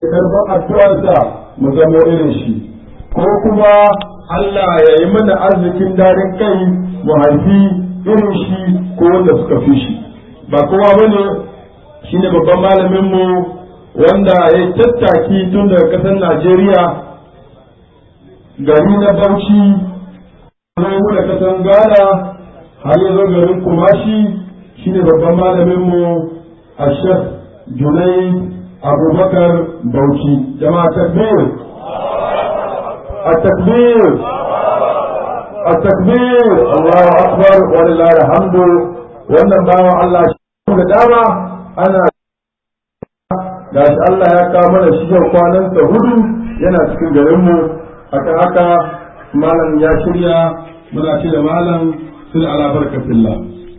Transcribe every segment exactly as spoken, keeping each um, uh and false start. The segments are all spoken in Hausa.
karɓar addu'arsa mu zama irin shi, ko kuma Allah ya yi mana arzikin darin kai mu haifi irin shi ko wanda suka fi shi. Ba kowa bane shine babban malamin mu wanda ya tattaki tun daga ƙasar Najeriya gari na Bauchi zo da ƙasar Ghana har ya zo garin Kumashi, shine babban malamin mu Ashaf Junai Abubakar Bauchi. Jama'a takbir التكبير التكبير الله أكبر ولله الحمد. wannan bawan Allah shi da dama ana gashi Allah ya kawo mana shi yau kwanan sa hudu yana cikin garin mu. Akan haka malam ya shirya, muna ce da malam sun ala barkatillah.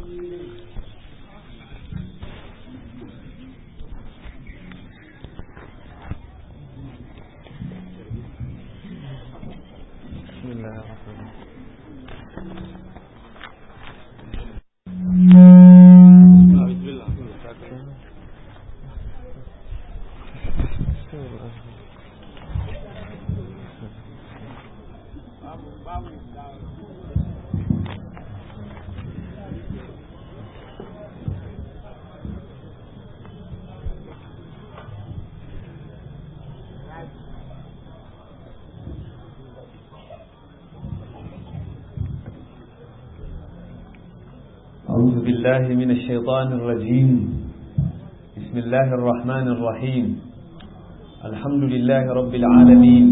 أعوذ بالله من الشيطان الرجيم. بسم الله الرحمن الرحيم. الحمد لله رب العالمين،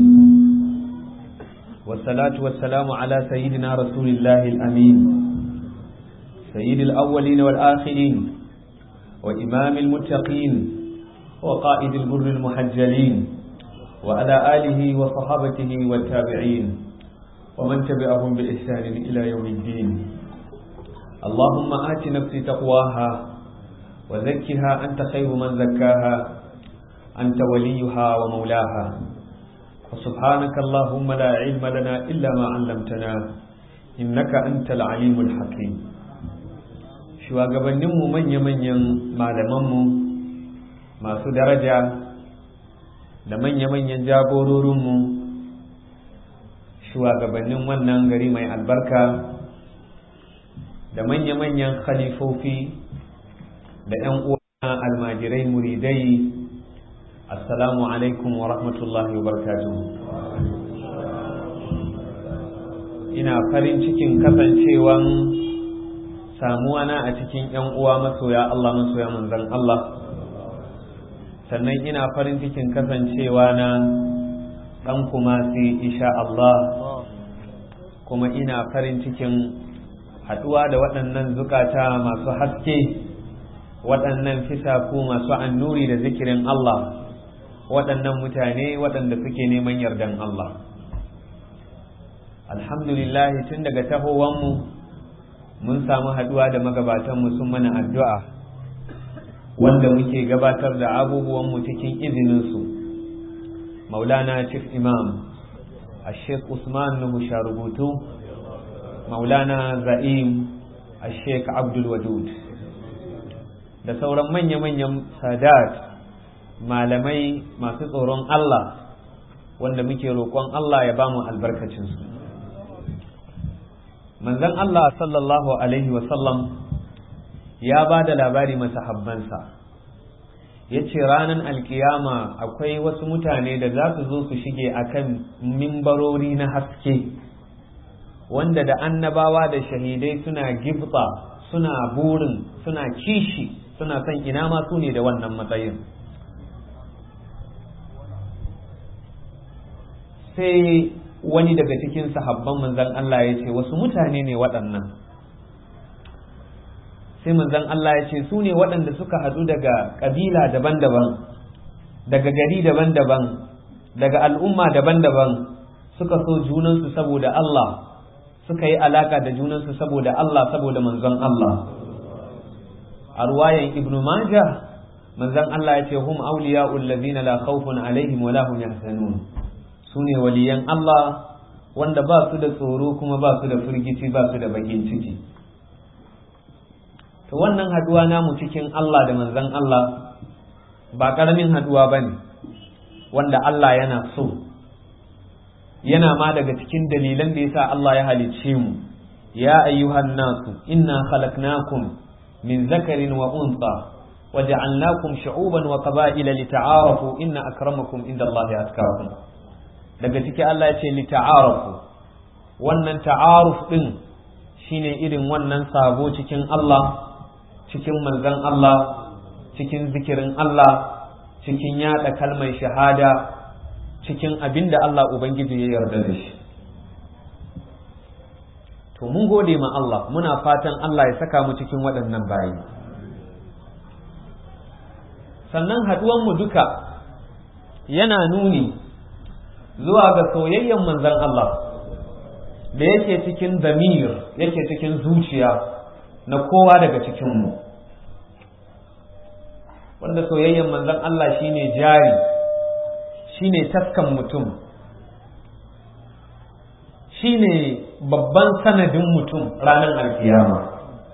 والصلاة والسلام على سيدنا رسول الله الأمين، سيد الأولين والآخرين، وإمام المتقين، وقائد البر المحجلين، وعلى آله وصحابته والتابعين، ومن تبعهم بإحسان إلى يوم الدين. اللهم آت نفسي تقواها وزكها أنت خير من زكاها، أنت وليها ومولاها. وسبحانك اللهم لا علم لنا إلا ما علمتنا إنك أنت العليم الحكيم. shugabanninmu manya-manyan malamanmu masu daraja da manya-manyan jagororinmu, shugabannin wannan gari mai albarka da manya-manyan khalifofi da ‘yan uwa almajirai muridai, assalamu alaikum wa rahmatullahi wa barakatuhu. Ina farin cikin kasancewan samuwana a cikin ‘yan uwa masoya Allah, masoya manzon Allah, sannan ina farin cikin kasancewa na ɗan Kumasi insha Allah, kuma ina farin cikin haɗuwa da waɗannan zukata masu haske, waɗannan fisaku masu annuri da zikirin Allah, waɗannan mutane waɗanda suke neman yardan Allah. Alhamdulillah, tun daga tahowanmu mun samu haɗuwa da magabatanmu sun mana addu'a, wanda muke gabatar da abubuwanmu cikin izininsu. Maulana Chief Imam Sheikh Usman Nuhu Sharubutu, Maulana Za'im Sheikh Abdul Wadud, da sauran manya-manyan sadat malamai masu tsoron Allah wanda muke roƙon Allah ya bamu albarkacinsu. Manzon Allah sallallahu alaihi wasallam ya ba da labari masahabbansa, ya ce ranar alkiyama akwai wasu mutane da za su zo su shige akan mimbarori na haske, wanda da annabawa da shahidai suna gibta, suna burin, suna kishi, suna son ina ma su ne da wannan matsayin. Sai wani daga cikin sahabban manzon Allah ya ce, wasu mutane ne waɗannan? Sai manzon Allah ya ce, su ne waɗanda suka haɗu daga ƙabila daban-daban, daga gari daban-daban, daga al'umma daban-daban, suka so junansu saboda Allah, suka yi alaka da junansu saboda Allah, saboda manzon Allah. A ruwayan Ibn Majah, manzon Allah ya ce, hum awliya'ul ladina la khawfun alaihim wa la hum yahzanun. Sune waliyan Allah wanda ba su da tsoro kuma ba su da firgici, ba su da bakin ciki. To wannan haduwa namu cikin Allah da manzon Allah ba karamin haduwa bane. wanda Allah yana so, yana ma daga cikin dalilan da yasa Allah ya halicce mu. Ya ayyuhan nasu inna khalaqnakum min zakarin wa unsa waja'alnakum shu'uban wa qaba'ila lita'arafu inna akramakum indallahi atqakum. Daga ciki Allah ya ce lita'arafu, wannan ta'aruf din shine irin wannan sabo cikin Allah, cikin manzon Allah, cikin zikirin Allah, cikin yada kalmar shahada, cikin abinda Allah Ubangiji ya yarda da shi. To mun gode ma Allah, muna fatan Allah ya saka mu cikin waɗannan bayi. Sannan haɗuwan mu duka yana nuni zuwa ga soyayyen manzon Allah da yake cikin damir, yake cikin zuciya na kowa daga cikinmu, wanda soyayyen manzon Allah shine jari, shine taskan mutum, shine babban sanadin mutum ranar alkiyama.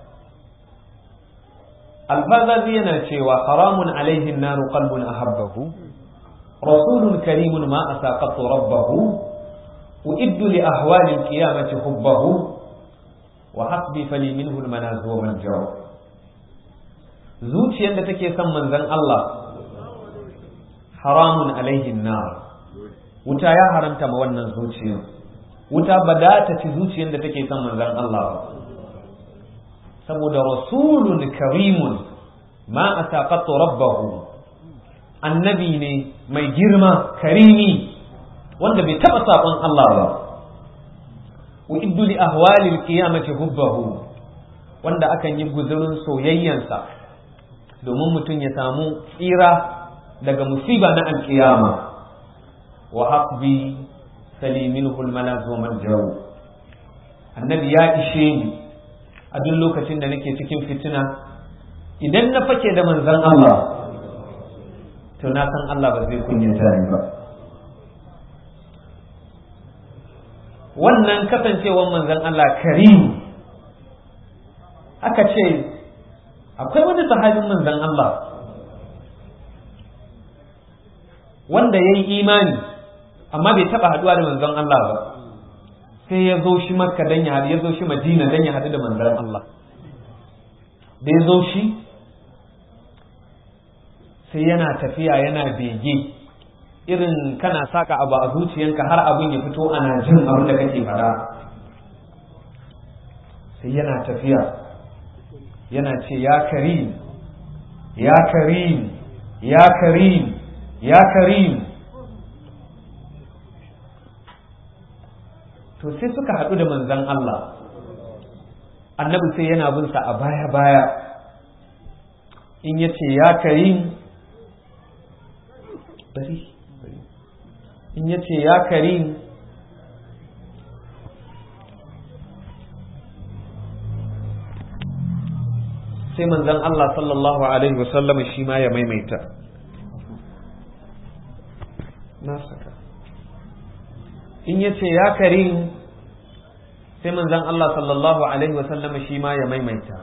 Alfazazi yana cewa haramun alaihin naru qalbun ahabbahu rasulun karimun ma asaqatu rabbahu أعد لأهوال القيامة حبه وحسبي فلي منه المناز والجو. zuciyar da take son manzon Allah haramun alaihin nar, wuta ya haramta ma wannan zuciyar. Wuta ba da ta ci zuciyar da take son manzon Allah ba, saboda rasulun karimun ma asaqatu rabbahu, annabi ne mai girma karimi wanda bai taba sabon Allah ba. Wa iddu li ahwalil qiyamati hubbahu, wanda akan yi guzurin soyayyansa domin mutum ya samu tsira daga musiba na alkiyama. Wa haqbi saliminhu almalaz wa maljaw, annabi ya ishe ni a duk lokacin da nake cikin fitina. Idan na fake da manzon Allah to na san Allah ba zai kunyata ni ba. Wannan kasancewar manzon Allah karim, aka ce akwai wani sahabin manzon Allah wanda ya yi imani amma bai taba haduwa da manzon Allah ba, sai ya zo shi Makka dan ya hadu, ya zo shi Madina dan ya hadu da manzon Allah. Da ya zo shi sai yana tafiya yana bege, irin kana saka abu a zuciyanka har abin ya fito ana jin abin da kake fada. Sai yana tafiya yana ce ya karim ya karim ya karim ya karim. To sai suka haɗu da manzon Allah, annabi sai yana bin sa a baya baya, in yace ya karim bari in yace ya karim sai manzon Allah sallallahu alaihi wasallam shi ma ya maimaita. Na saka in yace ya karim sai manzon Allah sallallahu alaihi wasallam shi ma ya maimaita.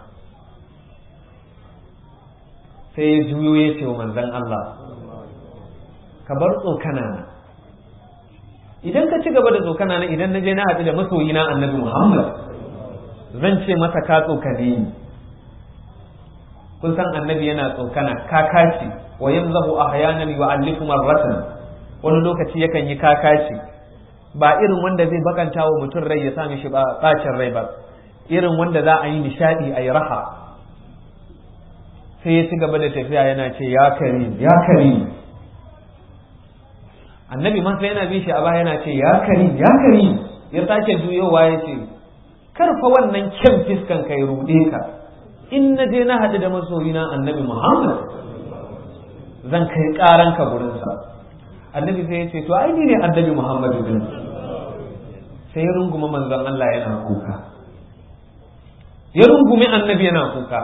Sai ya juyo ya ce wa manzon Allah, ka bar tsokana na, idan ka ci gaba da tsokana na, idan na je na haɗu da masoyina annabi Muhammad zan ce masa ka tsokane ni. Kun san annabi yana tsokana, kakaci, wa yamzahu ahyanan yu'allifu marratan, wani lokaci yakan yi kakaci, ba irin wanda zai bakanta wa mutum rai ya sa mishi bacin rai ba, irin wanda za a yi nishadi a yi raha. Sai ya ci gaba da tafiya yana ce ya karim ya karim. Annabi man sai yana bin shi a baya yana ce ya karim ya karim. Ya sake juyowa ya ce karfa wannan kyan fiskan kai rude ka, in na je na haɗu da masoyina annabi Muhammad zan kai ƙaranka gurinsa. Annabi sai ya ce to ai ni ne annabi Muhammad din. Sai ya runguma manzon Allah yana kuka, ya rungumi annabi yana kuka.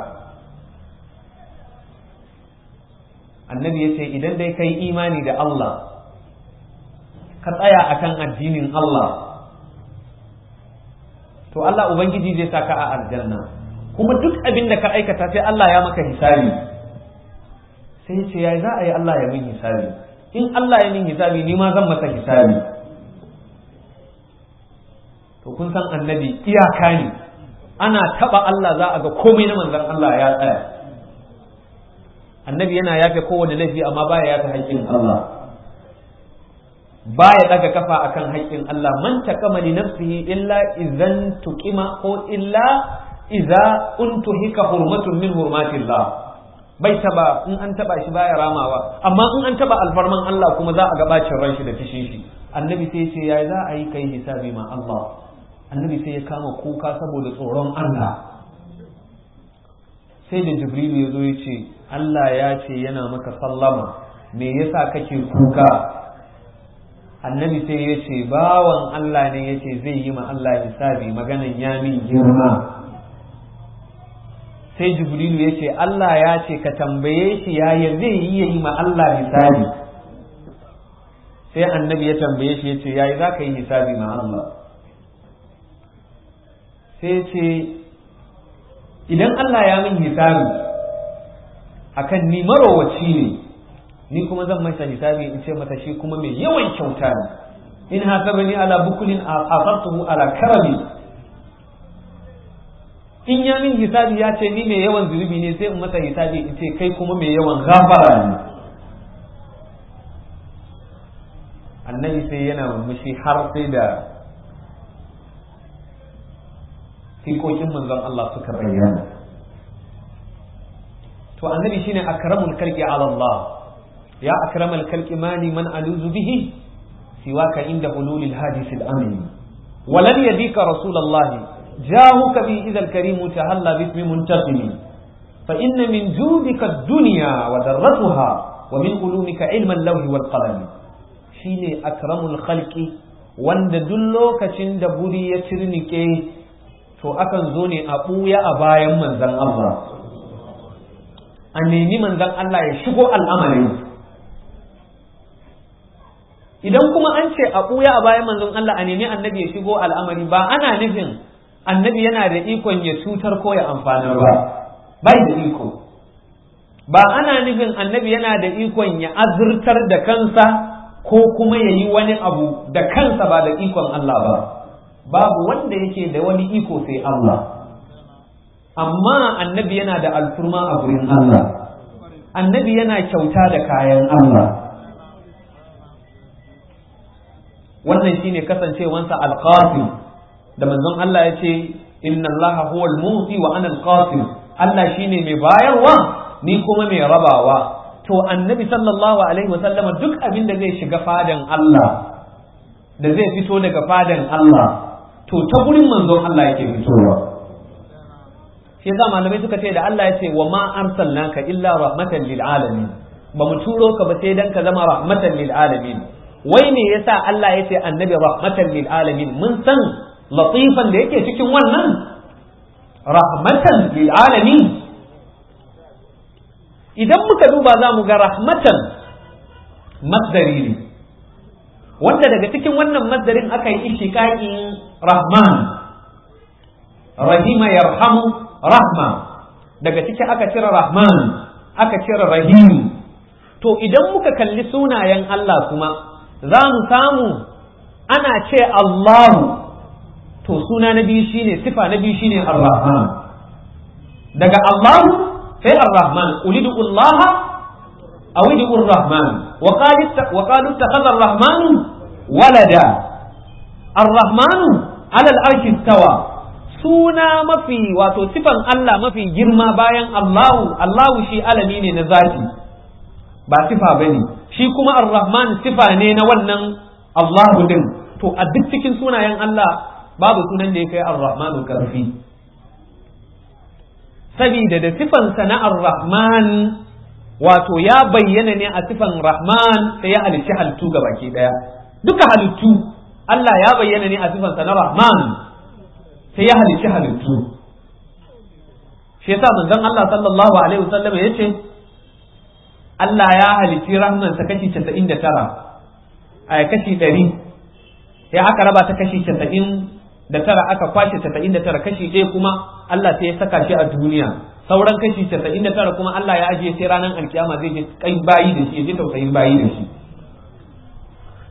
Annabi ya ce idan dai kai imani da Allah, ka tsaya akan addinin Allah, to Allah Ubangiji zai saka a aljanna, kuma duk abin da ka aikata sai Allah ya maka hisabi. Sai ya ce ya za a yi Allah ya min hisabi? in Allah ya min hisabi ni ma zan masa hisabi. To kun san annabi iyaka ne, ana taba Allah za a ga komai na manzon Allah ya tsaya. Annabi yana yafe kowane laifi amma baya yafe haƙƙin Allah, baya daga kafa akan haƙƙin Allah. Man takama li nafsihi illa idan tuqima ko illa idza untuhika hurmatun min hurmatillah. Bai taba in an taba shi baya ramawa, amma in an taba alfarman Allah kuma za a ga bacin ran shi da fishin shi. Annabi sai ya ce yayi za a yi kai hisabi ma Allah. Annabi sai ya kama kuka saboda tsoron Allah. Sai da Jibrilu ya zo ya ce Allah ya ce yana maka sallama, me yasa kake kuka? Annabi sai ya ce bawan Allah ne ya ce zai yi ma Allah hisabi, maganan ya min girma. Sai Jibrilu ya ce Allah ya ce ka tambaye shi yaya zai yi ya yi ma Allah hisabi. Sai annabi ya tambaye shi ya ce yayi za ka yi hisabi ma Allah. Sai ce idan Allah ya min hisabi akan ni marowaci ne, ni kuma zan masa hisabi in ce mata shi kuma mai yawan kyauta ne. In hasabani ala bukulin asartuhu ala karami. In ya min hisabi ya ce ni mai yawan zunubi ne, sai in masa hisabi in ce kai kuma mai yawan gafara ne. Annabi sai yana murmushi har sai da fikokin manzon Allah suka bayyana. To annabi shine akramul khalqi ala Allah. Ya akramal khalqi mani man aluzu bihi siwaka inda hululil hadith al-amin. Walan yadika rasulullahi jahuka bi idha al-karim tahalla bismi muntaqimi. Fa inna min judika ad-dunya wa darratuha wa min ulumika ilma al-lawh wal qalam. Shine akramul khalqi wanda duk lokacin da buri ya cirnike to akan zo ne a ɓuya a bayan manzan Allah, a nemi manzan Allah ya shigo al'amari. Idan kuma an ce a ɓuya a bayan manzan Allah a nemi annabi ya shigo al'amari, ba ana nufin annabi yana da ikon ya cutar ko ya amfanar ba, bai da iko. Ba ana nufin annabi yana da ikon ya azurtar da kansa ko kuma ya yi wani abu da kansa ba da ikon Allah ba. Babu wanda yake da wani iko sai Allah, amma annabi yana da alfurma a gurin Allah, annabi yana kyauta da kayan Allah. Wannan shine kasancewansa alqasim, da manzon Allah ya ce inna Allah huwa al-mu'ti wa ana al-qasim. Allah shine mai bayarwa ni kuma mai rabawa. To annabi sallallahu alaihi wasallam duk abin da zai shiga fadan Allah, da zai fito daga fadan Allah, to ta gurin manzon Allah yake fitowa. Shi yasa malamai suka ce da Allah ya ce wa ma arsalnaka illa rahmatan lil alamin, ba mu turo ka ba sai dan ka zama rahmatan lil alamin. Wai ne yasa Allah ya ce annabi rahmatan lil alamin? Mun san latifan da yake cikin wannan rahmatan lil alamin. Idan muka duba za mu ga rahmatan masdari ne, wanda daga cikin wannan masdarin aka yi ishtiqaqin rahman, rahima yarhamu rahma, daga ciki aka cire rahman aka cire rahim. To idan muka kalli sunayen Allah kuma za mu samu ana ce Allahu, to suna na biyu shine sifa na biyu shine ar-rahman. Daga Allahu sai ar-rahman, ulidu Allah aw ulidu ar-rahman wa qalu wa qalu ittakhadha ar-rahman walada. Ar-rahman ala al-arshi istawa, suna mafi wato sifan Allah mafi girma bayan Allahu. Allahu shi alami ne na zati, ba sifa bane. Shi kuma ar-rahman sifa ne na wannan Allahu din. To a duk cikin sunayen Allah babu sunan da ya kai ar-rahmanu karfi, sabida da sifansa na ar-rahman wato ya bayyana ne a sifan rahman, sai ya halicci halittu gabaki daya. Duka halittu Allah ya bayyana ne a sifansa na rahman, sai ya halicci halittu. Shi yasa manzon Allah sallallahu alaihi wasallam ya ce Allah ya halicci rahmansa kashi casa'in da tara, a kashi ɗari, sai aka raba ta kashi casa'in da tara, aka kwashe casa'in da tara, kashi ɗaya kuma Allah sai ya saka shi a duniya. Sauran kashi casa'in da tara kuma Allah ya ajiye sai ranar alkiyama zai je kai bayi da shi, ya je tausayin bayi da shi.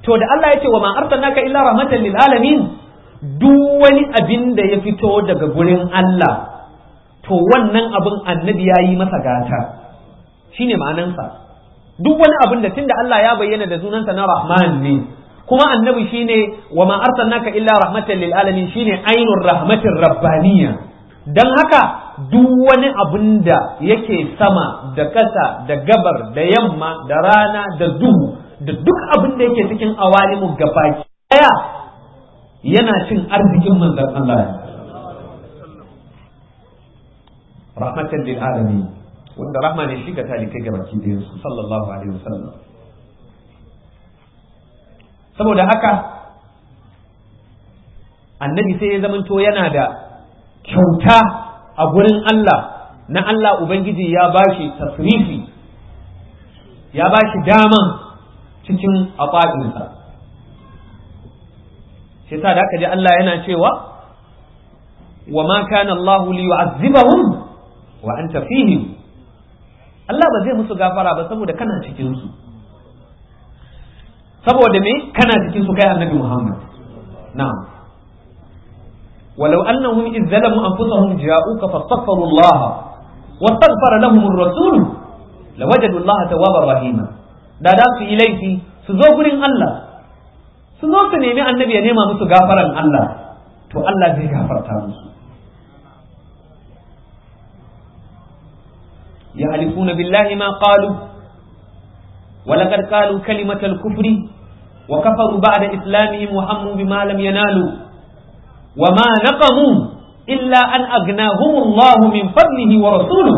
to da Allah ya ce wa ma arsalnaka illa rahmatan lil alamin, duk wani abin da ya fito daga gurin Allah to wannan abin annabi ya yi masa gata, shine ma'anansa. Duk wani abin da tunda Allah ya bayyana da sunansa na Rahman ne, kuma annabi shine wa ma arsalnaka illa rahmatan lil alamin, shine ainur rahmatir rabbaniyya. Dan haka duk wani abin da yake sama da ƙasa da gabar da yamma da rana da duhu da duk abin da yake cikin awalimu gabaki daya yana cin arzikin manzon Allah, rahmatan lil alamin, wanda rahma ne shi ga talikai gabaki ɗayan su sallallahu alaihi wasallam. saboda haka annabi sai ya zamanto yana da kyauta a gurin Allah na Allah Ubangiji ya bashi tasrifi, ya bashi dama cikin aƙaɗinsa. shi sa da aka ji Allah yana cewa wa ma kana Allah li yu'azzibahum wa anta fihim, Allah ba zai musu gafara ba saboda kana cikin su. saboda me kana cikin su kai annabi Muhammad. na'am walau annahum idh zalamu anfusahum ja'uka fastaghfiru Allah wastaghfara lahum ar-rasul lawajadu Allah tawwabar rahima. da da su yi laifi su zo gurin Allah, su zo su nemi annabi ya nema musu gafaran Allah, to Allah zai gafarta musu. yahlifuna billahi ma qalu ولقد قالوا كلمة الكفر وكفروا بعد إسلامهم وهموا بما لم ينالوا وما نقموا إلا أن أغناهم الله من فضله ورسوله.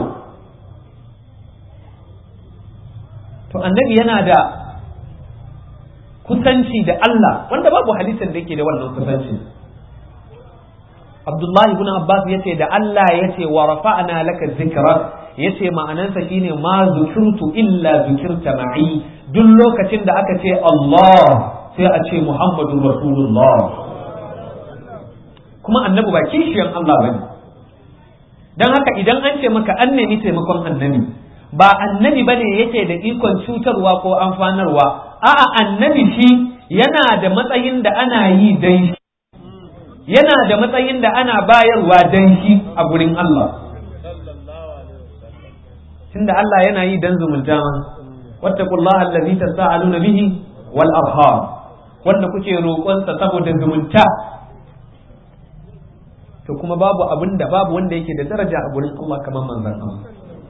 to annabi yana da kusanci da Allah wanda babu hadisin da yake da wannan kusanci. Abdullahi ibn Abbas yace da Allah yace wa rafa'na laka dhikrak, yace ma'anansa shine ma zukirtu illa zukirta ma'i. duk lokacin da aka ce Allah sai a ce Muhammadur Rasulullah, kuma annabi ba kishiyan Allah bane. dan haka idan an ce maka an nemi taimakon annabi, ba annabi bane yake da ikon cutarwa ko amfanarwa, a'a annabi shi yana da matsayin da ana yi dan shi, yana da matsayin da ana bayarwa dan shi a gurin Allah. tunda Allah yana yi dan zumunta ma, wattaqullaha allazi tasaaluna bihi wal arham, wanda kuke roƙon sa saboda zumunta. to kuma babu abinda babu wanda yake da daraja a gurin Allah kamar manzon Allah.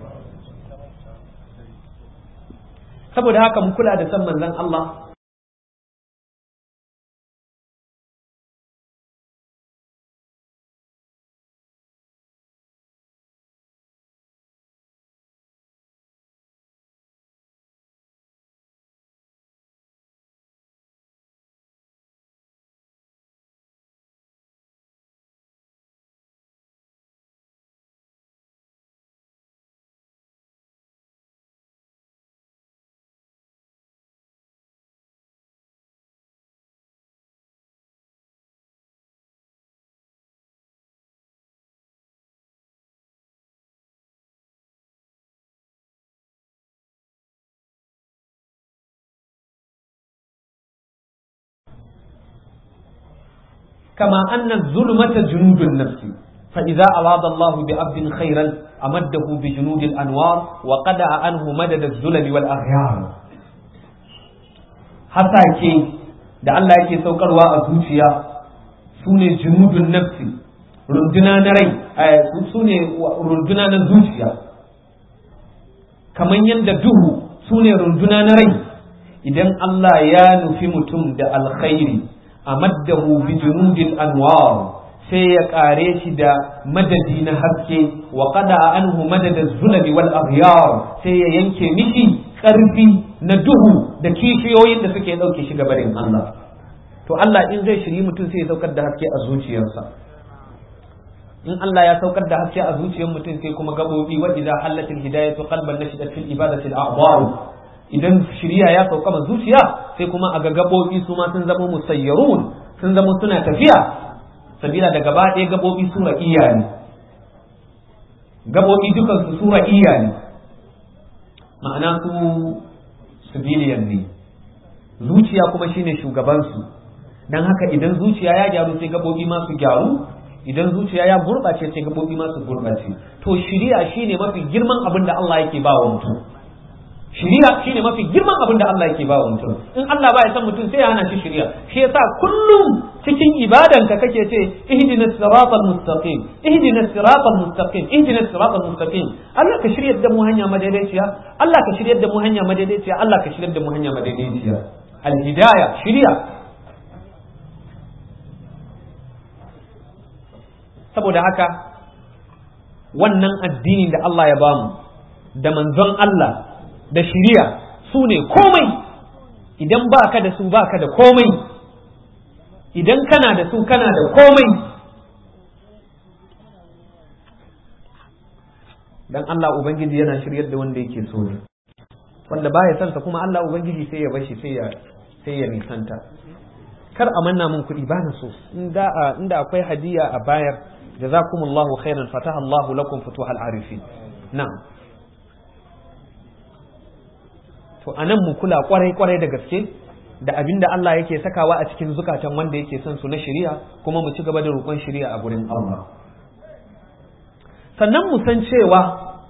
saboda haka mu kula da san manzon Allah. كما أن الظلمة جنود النفس فإذا أراد الله بعبد خيرا أمده بجنود الأنوار وقدع عنه مدد الزلل والأغيار. hasake da Allah yake saukarwa a zuciya sune junudun nafsi, runduna na rai, sune runduna na zuciya, kaman yadda duhu sune runduna na rai. idan Allah ya nufi mutum da alkhairi amaddahu bi junudil anwar, sai ya kare shi da madadi na haske, wa qada anhu madada zulali wal aghyar, sai ya yanke mishi karfi na duhu da kishiyoyin da suke dauke shi gabarin Allah. to Allah in zai shiri mutum sai ya saukar da haske a zuciyarsa. in Allah ya saukar da haske a zuciyar mutum sai kuma gabobi, wa idza hallatil hidayatu qalban nashidat fil ibadati al a'dhar, idan shiriya ya sauka ma zuciya sai kuma a ga gabobi su ma sun zama musayyarun, sun zama suna tafiya, sabila da gaba ɗaya gabobi sura iya ne, gabobi dukan su sura iya ne, ma'ana su civilian ne, zuciya kuma shine shugabansu. Dan haka idan zuciya ya gyaru sai gabobi ma su gyaru, idan zuciya ya gurɓace sai gabobi ma su gurɓace. To shiriya shine mafi girman abin da Allah yake ba wa mutum. Shiriya shine mafi girman abin da Allah yake ba wa mutum. In Allah ba ya san mutum sai ya hana shi shiriya. Shi yasa kullum cikin ibadanka kake ce ihdinas siratal mustaqim, ihdinas siratal mustaqim, ihdinas siratal mustaqim. Allah ka shiryar da mu hanya madaidaiciya, Allah ka shiryar da mu hanya madaidaiciya, Allah ka shiryar da mu hanya madaidaiciya. Al-hidayah, shiriya. Saboda haka wannan addinin da Allah ya bamu da manzon Allah da shiriya su ne komai. Idan ba ka da su ba ka da komai, idan kana da su kana da komai. Dan Allah Ubangiji yana shiryar da wanda yake so ne, wanda baya sansa kuma Allah Ubangiji sai ya bashi sai ya sai ya nisanta. Kar a manna mun kuɗi ba na so, inda inda akwai hadiya a bayar. Jazakumullahu khairan, fataha Allahu lakum futuhal arifin. Na'am. To anan mu kula kwarai kwarai da gaske da abinda Allah yake sakawa a cikin zukatan wanda yake son su na shari'a, kuma mu ci gaba da roƙon shari'a a gurin Allah. Sannan mu san cewa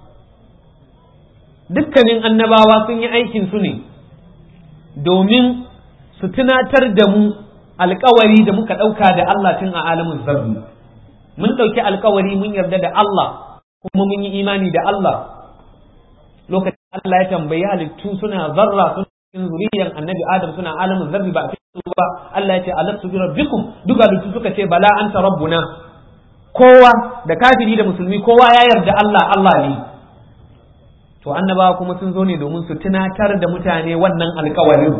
dukkanin annabawa sun yi aikin su ne domin su tunatar da mu alƙawari da muka ɗauka da Allah tun a alamin zarri. Mun ɗauki alƙawari mun yarda da Allah kuma mun yi imani da Allah. Lokacin Allah ya tambayi halittu suna zarra suna cikin zuriyar annabi Adam suna alamin zarri ba su ba, Allah ya ce alastu bi rabbikum, duk halittu suka ce bala anta rabbuna. Kowa da kafiri da musulmi kowa ya yarda Allah Allah ne. To annabawa kuma sun zo ne domin su tunatar da mutane wannan alƙawarin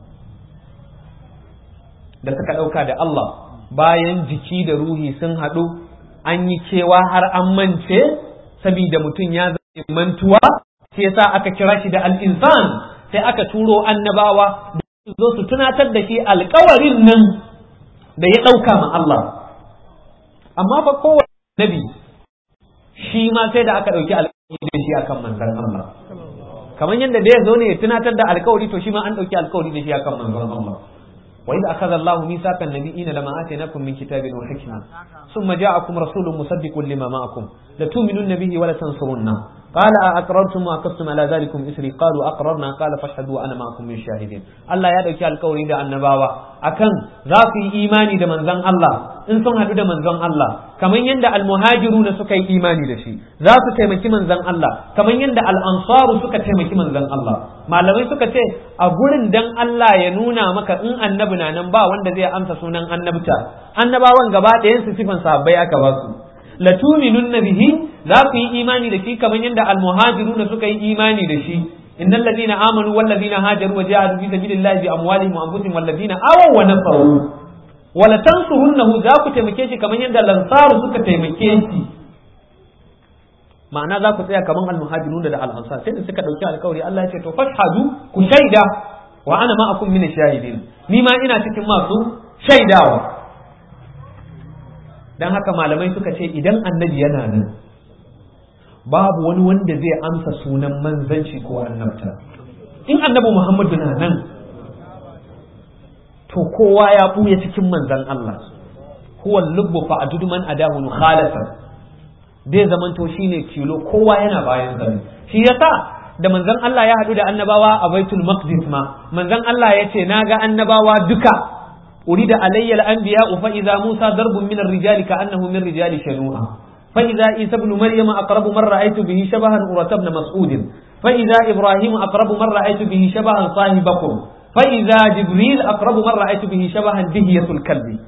da suka ɗauka da Allah. Bayan jiki da ruhi sun haɗu an yi cewa har an mance saboda mutum ya zama mantuwa, sai yasa aka kira shi da al-insan, sai aka turo annabawa da su zo su tunatar da shi alƙawarin nan da ya ɗauka ma Allah. Amma fa kowane nabi shi ma sai da aka ɗauki alƙawari da shi akan manzon Allah. Kamar yadda da ya zo ne ya tunatar da alƙawari, to shi ma an ɗauki alƙawari da shi akan manzon Allah. وإذ أخذ الله ميثاق النبيين لما آتيناكم من كتاب وحكمة ثم جاءكم رسول مصدق لما معكم لتؤمنن به ولتنصرنه قال أقررتم وأقصتم على ذلكم إسري قالوا أقررنا قال فاشهدوا وأنا معكم من الشاهدين. الله يا دوكي القول ده النبوة أكن ذاكي إيماني ده من زن الله إن سن هدو ده من زن الله كمن يند المهاجرون سكي إيماني ده شيء ذاك تيمكي من زن الله كمن يند الأنصار سكي تيمكي من زن الله malamai suka ce a gurin dan Allah ya nuna maka in annabi na nan ba wanda zai amsa sunan annabta, annabawan gaba ɗayan su sifan sahabbai aka ba su. latuminunna bihi, za ku yi imani da shi kamar yadda almuhajiruna suka yi imani da shi. innal ladina amanu wal ladina hajaru wa jahadu fi sabilillahi bi amwalihim wa anfusihim wal ladina awaw wa nasaru wa la tansurunnahu, za ku taimake shi kamar yadda lansaru suka taimake shi. Ma'ana za ku tsaya kamar al-muhajirun da al-ansar, sai da suka dauki alƙawari. Allah ya ce to fashhadu, ku shaida, wa ana ma'akum min ash-shahidin, ni ma ina cikin masu shaidawa. Dan haka malamai suka ce idan annabi yana nan babu wani wanda zai amsa sunan manzanci ko annabta. In annabi Muhammadu na nan to kowa ya buya cikin manzan Allah. huwa lubbu fa adudu man adahu khalasa, zai zamanto shine kilo, kowa yana bayan zane. Shi yasa da manzon Allah ya haɗu da annabawa a Baitul Maqdis ma, manzon Allah ya ce naga annabawa duka, urida alayya al-anbiya fa idza Musa darbun min ar-rijali ka annahu min rijali shanu'a, fa idza Isa ibn Maryam aqrabu man ra'aytu bihi shabahan Urata ibn Mas'ud, fa idza Ibrahim aqrabu man ra'aytu bihi shabahan sahibakum, fa idza Jibril aqrabu man ra'aytu bihi shabahan dihiyatul kalbi.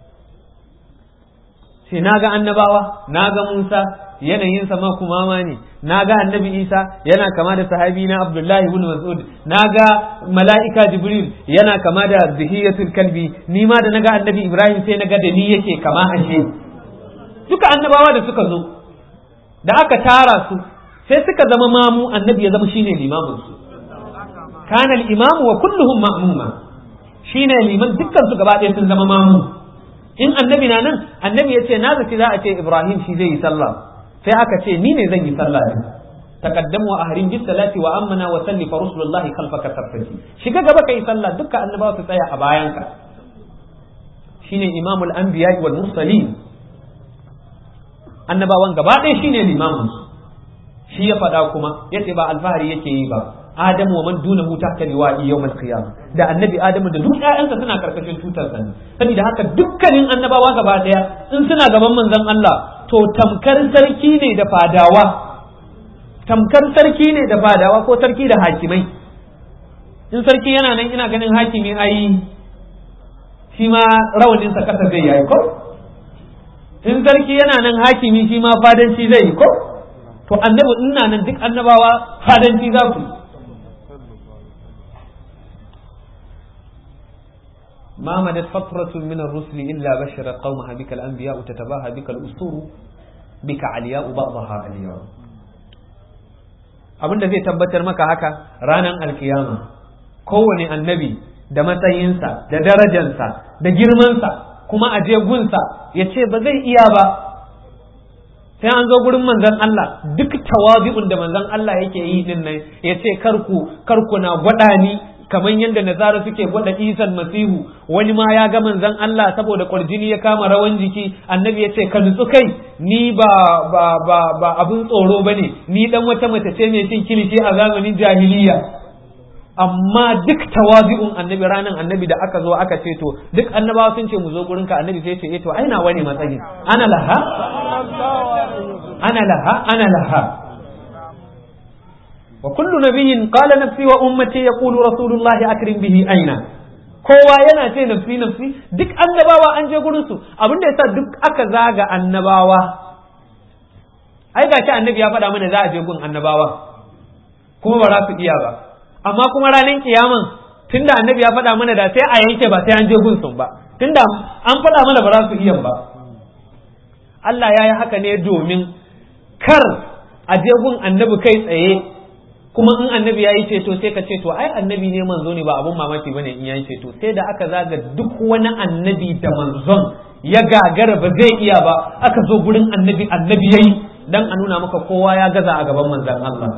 sai naga annabawa, naga Musa yanayin sama kumama ne, naga annabi Isa yana kama da sahabi na Abdullahi ibn Mas'ud, naga mala'ika Jibril yana kama da zihiyatul kalbi, ni ma da naga annabi Ibrahim sai naga da ni yake kama ashe. Duka annabawa da suka zo da aka tara su sai suka zama mamu, annabi ya zama shine limamin su. Kana al-imamu wa kulluhum ma'muma, shine liman, dukkan su gaba ɗaya sun zama mamu. In annabi na nan, annabi ya ce na zaci za a ce Ibrahim shi zai yi sallah, sai aka ce ni ne zan yi sallah ne. taqaddamu wa ahrim bis salati wa amana wa salli fa rusulullahi khalfaka sarfati shiga gaba kai sallah dukkan annabawa su tsaya a bayanka shine imamul anbiya wal mursalin annabawan gaba ɗaya shine limamin shi ya faɗa kuma yace ba alfahari yake yi ba Adamu wa man dunahu tahta liwa'i yawm al-qiyamah da annabi Adamu da duk ƴaƴansa suna karkashin tutar sa saboda haka dukkanin annabawa gaba ɗaya in suna gaban manzon Allah to tamkar sarki ne da fadawa tamkar sarki ne da fadawa ko sarki da hakimai in sarki yana nan ina ganin hakimi ai shi ma rawanin sa kasa zai yi ko in sarki yana nan hakimi shi ma fadanci zai yi ko to annabi ina nan duk annabawa fadanci za su ما مدت فترة من الرسل إلا بشر قومها بك الأنبياء تتباهى بك الأسطور بك علياء بعضها علياء abin da zai tabbatar maka haka ranar alkiyama kowane annabi da matsayinsa da darajansa da girmansa kuma a je gunsa ya ce ba zai iya ba sai an zo gurin manzon Allah duk tawabi'un da manzon Allah yake yi din nan ya ce karku karku na gwada ni kamar yadda nazara suke gwada isan masihu wani ma ya ga manzon Allah saboda kwarjini ya kama rawan jiki annabi ya ce ka nutsu kai ni ba ba ba ba abin tsoro bane ni dan wata mace ce mai cin kilishi a zamanin jahiliya amma duk tawazi'un annabi ranan annabi da aka zo aka ce to duk annabawa sun ce mu zo gurinka annabi sai ce eh to ai na wani matsayin ana laha ana laha ana laha وكل نبي قال نفسي وأمتي يقول رسول الله أكرم به أين kowa yana ce nafsi nafsi duk annabawa an je gurin su abin da yasa duk aka zaga annabawa ai gashi annabi ya faɗa mana za a je gun annabawa kuma ba za su iya ba amma kuma ranar kiyaman tunda annabi ya faɗa mana da sai a yanke ba sai an je gun sun ba tunda an faɗa mana ba za su iya ba Allah ya yi haka ne domin kar a je gun annabi kai tsaye kuma in annabi ya yi ceto sai ka ce to ai annabi ne manzo ne ba abun mamaki bane in ya yi ceto sai da aka zaga duk wani annabi da manzon ya gagara ba zai iya ba aka zo gurin annabi annabi yayi dan a nuna maka kowa ya gaza a gaban manzon Allah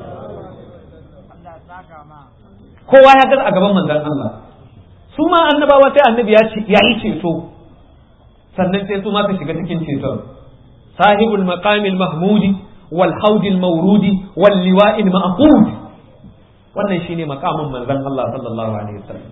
kowa ya gaza a gaban manzon Allah su ma annabawa sai annabi ya yi ceto sannan sai su ma su shiga cikin ceton sahibul maqamil mahmudi والحوض المورود واللواء المأخوذ wannan shine makamin manzon Allah sallallahu alaihi wasallam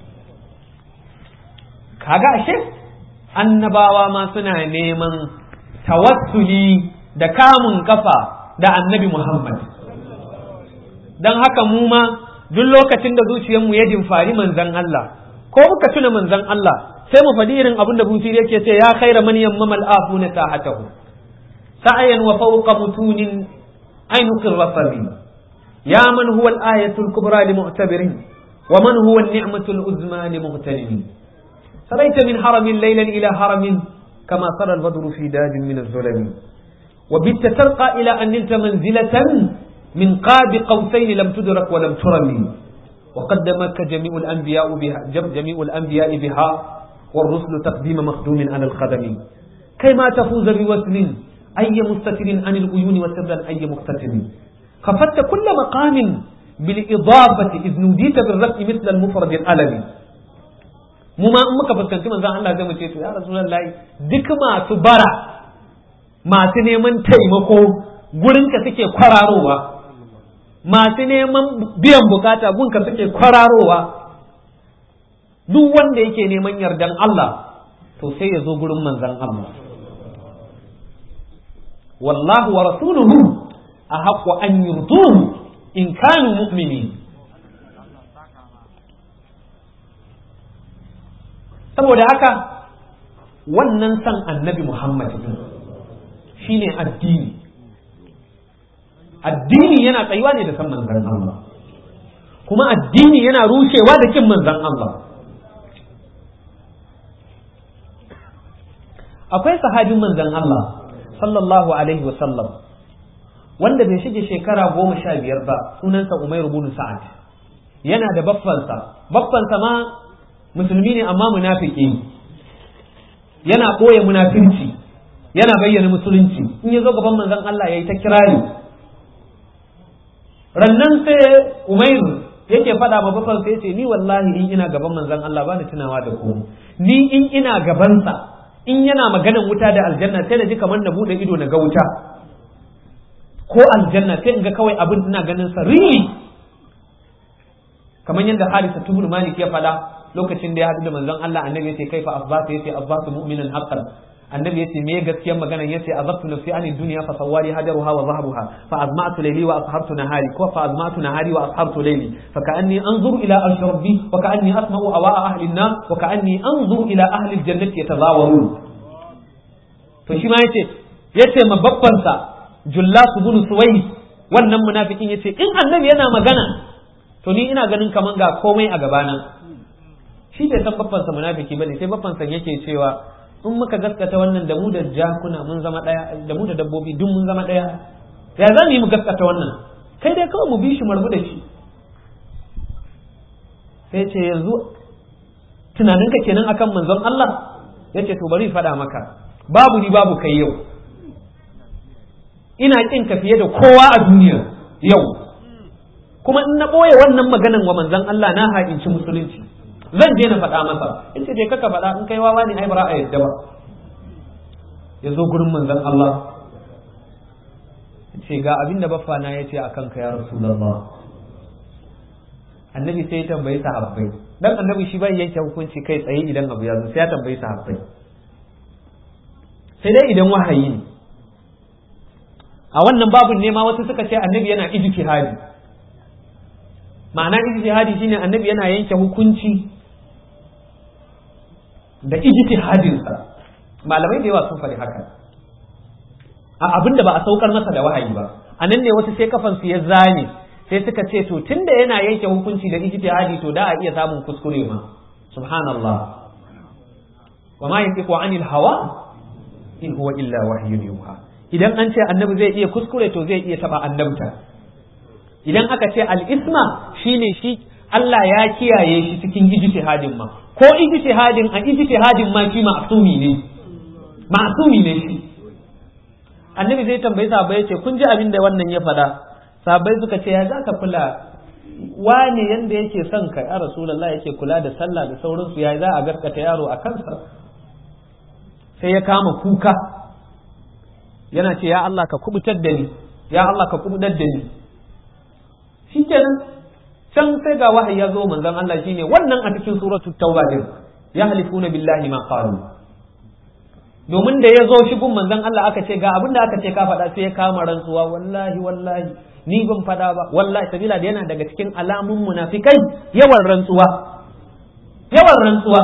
kaga ashe annabawa ma suna neman tawassuli da kamun kafa da annabi Muhammad dan haka mu ma duk lokacin da zuciyarmu ya dimfari manzon Allah ko muka tuna manzon Allah sai mu faɗi irin abin da Busiri yake ce ya khaira man yammal afuna sahatahu سعيا وفوق متون عينك الرصد يا من هو الآية الكبرى لمعتبر ومن هو النعمة العظمى لمغتنم سريت من حرم ليلا إلى حرم كما سرى البدر في داج من الظلم وبت ترقى إلى أن نلت منزلة من قاب قوسين لم تدرك ولم ترم وقدمك جميع الأنبياء بها جميع الأنبياء بها والرسل تقديم مخدوم على الخدم كيما تفوز بوسل أي مستتر عن العيون وسرا أي مقتتم خفت كل مقام بالإضافة إذ نوديت بالرفع مثل المفرد الألمي mu ma in muka fuskanci manzon Allah zai mu ce to ya Rasulullahi duk masu bara masu neman taimako gurinka suke kwararowa masu neman biyan bukata gunka suke kwararowa duk wanda yake neman yardan Allah to sai ya zo gurin manzon Allah wallahu wa rasuluhu ahaqqu an yurduhu in kanu mu'minin saboda haka wannan san annabi Muhammad shine addini addini yana tsayuwa ne da san manzon Allah kuma addini yana rushewa da kin manzon Allah akwai sahabin manzon Allah sallallahu alaihi wasallam wanda bai shige shekara goma sha biyar ba sunansa Umair ibn Sa'ad yana da baffansa baffansa ma musulmi ne amma munafiki yana ɓoye munafinci yana bayyana musulunci in ya zo gaban manzon Allah yayi ta kirari rannan sai Umairu yake faɗa ma babban sai yace ni wallahi in ina gaban manzon Allah ba ni tunawa da komai ni in ina gabansa in yana maganan wuta da aljanna sai na ji kamar na bude ido na ga wuta ko aljanna sai in ga kawai abin ina ganin sa rini kamar yadda Harisa ibn Malik ya faɗa lokacin da ya haɗu da manzon Allah annabi yace kaifa asbata yace asbatu mu'minan haqqan annabi yace me gaskiyar magana yace azabtu nafsi ani dunya fa sawari hadaruha wa zahabuha fa azma'tu layli wa ashabtu nahari ko fa azma'tu nahari wa ashabtu layli fa ka'anni anzuru ila arshi rabbi wa ka'anni asma'u awa'a ahli an-nar wa ka'anni anzuru ila ahli al-jannati yatazawarun to shi ma yace yace ma babban sa Jullas ibn Suwayd wannan munafikin yace in annabi yana magana to ni ina ganin kaman ga komai a gabana shi bai san babban sa munafiki bane sai babban sa yake cewa in muka gaskata wannan da mu da jakuna mun zama daya da mu da dabbobi duk mun zama daya ya za mu yi mu gaskata wannan kai dai kawai mu bi shi marbu da shi sai ce yanzu tunaninka kenan akan manzon Allah yace to bari faɗa maka babu ni babu kai yau ina kin ka fiye da kowa a duniya yau kuma in na boye wannan maganan wa manzon Allah na haƙinci musulunci zan je na faɗa masa in ce je kaka faɗa in kai wawa ne ai bara a yadda ba ya zo gurin manzon Allah ce ga abin da baffa na yace akan ka ya rasulullah annabi sai ya tambayi sahabbai dan annabi shi bai yanke hukunci kai tsaye idan abu ya zo sai ya tambayi sahabbai sai dai idan wahayi ne a wannan babun ne ma wasu suka ce annabi yana ijtihadi ma'ana ijtihadi shine annabi yana yanke hukunci da ijtihadinsa malamai da yawa sun faɗi haka a abinda ba a saukar masa da wahayi ba anan ne wasu sai kafan su ya zane sai suka ce to tunda yana yanke hukunci da ijtihadi to da a iya samun kuskure ma subhanallah wa ma yantiqu anil hawa in huwa illa wahyun yuha idan an ce annabi zai iya kuskure to zai iya taba annabta idan aka ce al-isma shine shi Allah ya kiyaye shi cikin ijtihadin ma ko ijtihadin a ijtihadin ma shi ma'sumi ne ma'sumi ne shi annabi zai tambaye sahabbai yace kun ji abin da wannan ya fada sahabbai suka ce ya zaka kula wane yanda yake son ka ya rasulullahi yake kula da sallah da sauransu ya za a gaskata yaro a kansa sai ya kama kuka yana ce ya Allah ka kubutar da ni ya Allah ka kubutar da ni shikenan can sai ga wahayi ya zo manzon Allah shine wannan a cikin suratul tauba din ya halifuna billahi ma qalu domin da ya zo shi gun manzon Allah aka ce ga abin da aka ce ka faɗa sai ya kama rantsuwa wallahi wallahi ni ban faɗa ba wallahi sabila da yana daga cikin alamun munafikai yawan rantsuwa yawan rantsuwa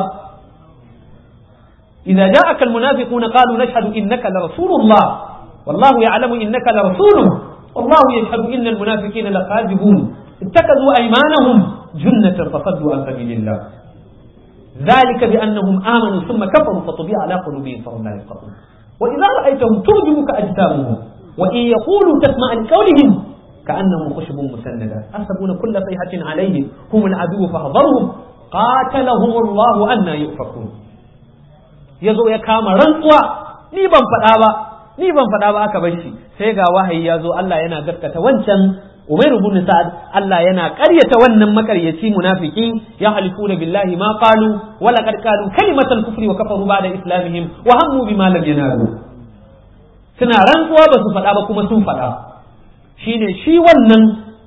idza ja'aka almunafiquna qalu nashhadu innaka la rasulullah wallahu ya'lamu innaka la rasuluhu wallahu yashhadu innal munafiqina lakazibun اتخذوا أيمانهم جنة فصدوا عن سبيل الله ذلك بأنهم آمنوا ثم كفروا فطبع على قلوبهم فهم لا يفقهون وإذا رأيتهم تعجبك أجسامهم وإن يقولوا تسمع لقولهم كأنهم خشب مسندة أحسبون كل صيحة عليهم هم العدو فاحذرهم قاتلهم الله أن يؤفكون يزو يكام رنقوا ni ban faɗa ba ni ban faɗa ba aka bar shi sai ga wahayi ya zo Allah yana gaskata wancan Umar ibn Sa'ad Allah yana ƙaryata wannan makaryaci munafiki ya halifuna billahi ma qalu wa laqad qalu kalimatal kufri wa kafaru ba'da islamihim wa hammu bima lam yanalu suna rantsuwa ba su faɗa ba kuma sun faɗa shine shi wannan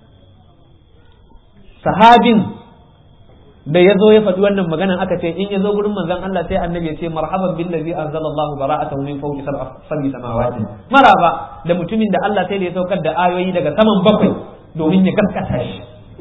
sahabin da ya zo ya faɗi wannan maganan aka ce in ya zo gurin manzon Allah sai annabi ya ce marhaban billazi anzalallahu bara'atahu min fawqi sab'i samawati maraba da mutumin da Allah sai da ya saukar da ayoyi daga saman bakwai domin ya gaskata shi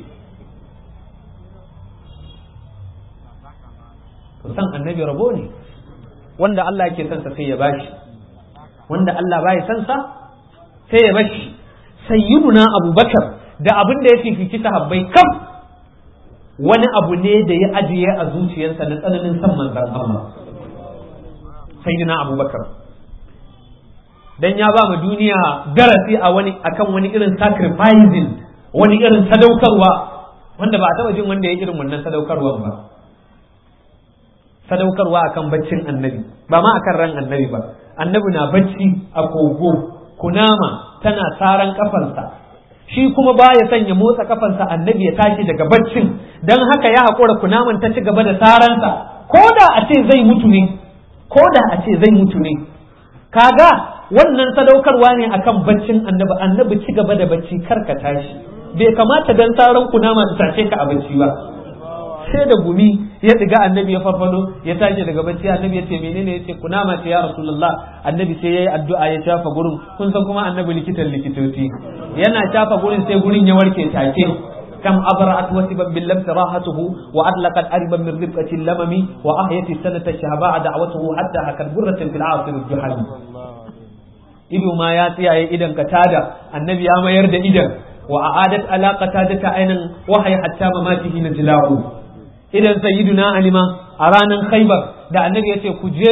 to san annabi rabo ne wanda Allah yake son sa sai ya bashi wanda Allah bai son sa sai ya bashi sayyiduna abubakar da abin da ya fifici sahabbai kaf wani abu ne da ya ajiye a zuciyarsa na tsananin san manzon Allah sayyidina abubakar dan ya ba mu duniya darasi a wani akan wani irin sacrificing wani irin sadaukarwa wanda ba a taba jin wanda ya irin wannan sadaukarwan ba sadaukarwa akan baccin annabi ba ma akan ran annabi ba annabi na bacci a kogo kunama tana saran kafarsa shi kuma baya son ya motsa kafansa annabi ya tashi daga baccin, dan haka ya haƙura kunaman ta ci gaba da saransa ko da a ce zai mutu ne ko da a ce zai mutu ne kaga wannan sadaukarwa ne akan baccin annabi. Annabi ci gaba da bacci kar ka tashi, bai kamata dan saran kunama ta tace ka a bacci ba. Sai da gumi ya diga annabi ya farfado ya tashi daga bacci, annabi ya ce menene, ya ce kunama ce ya rasulullah. Annabi sai yayi addu'a ya shafa gurin, kun san kuma annabi likitan likitoci, yana shafa gurin sai gurin ya warke take. كم أبرأت وسبا باللمس راحته وأطلقت أربا من رفقة اللمم وأحيت السنة الشهباء دعوته حتى حكت برة في العاصر الجحل. إذ ما ياتي إذا كتادة النبي أما يرد إذا وأعادت على قتادة أينا وحي حتى مماته نجلاه. إذا سيدنا علما أرانا خيبر دا النبي يتي كجي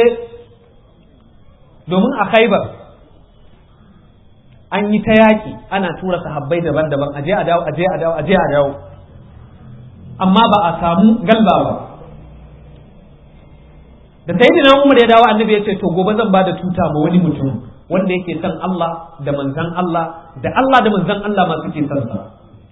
دومن أخيبر an yi ta yaƙi ana tura sahabbai daban-daban aje a dawo aje a dawo aje a dawo amma ba a samu galba ba. Da sayyidina Umar ya dawo annabi ya ce to gobe zan bada tuta ma wani mutum wanda yake son Allah da manzon Allah da Allah da manzon Allah ma suke son sa.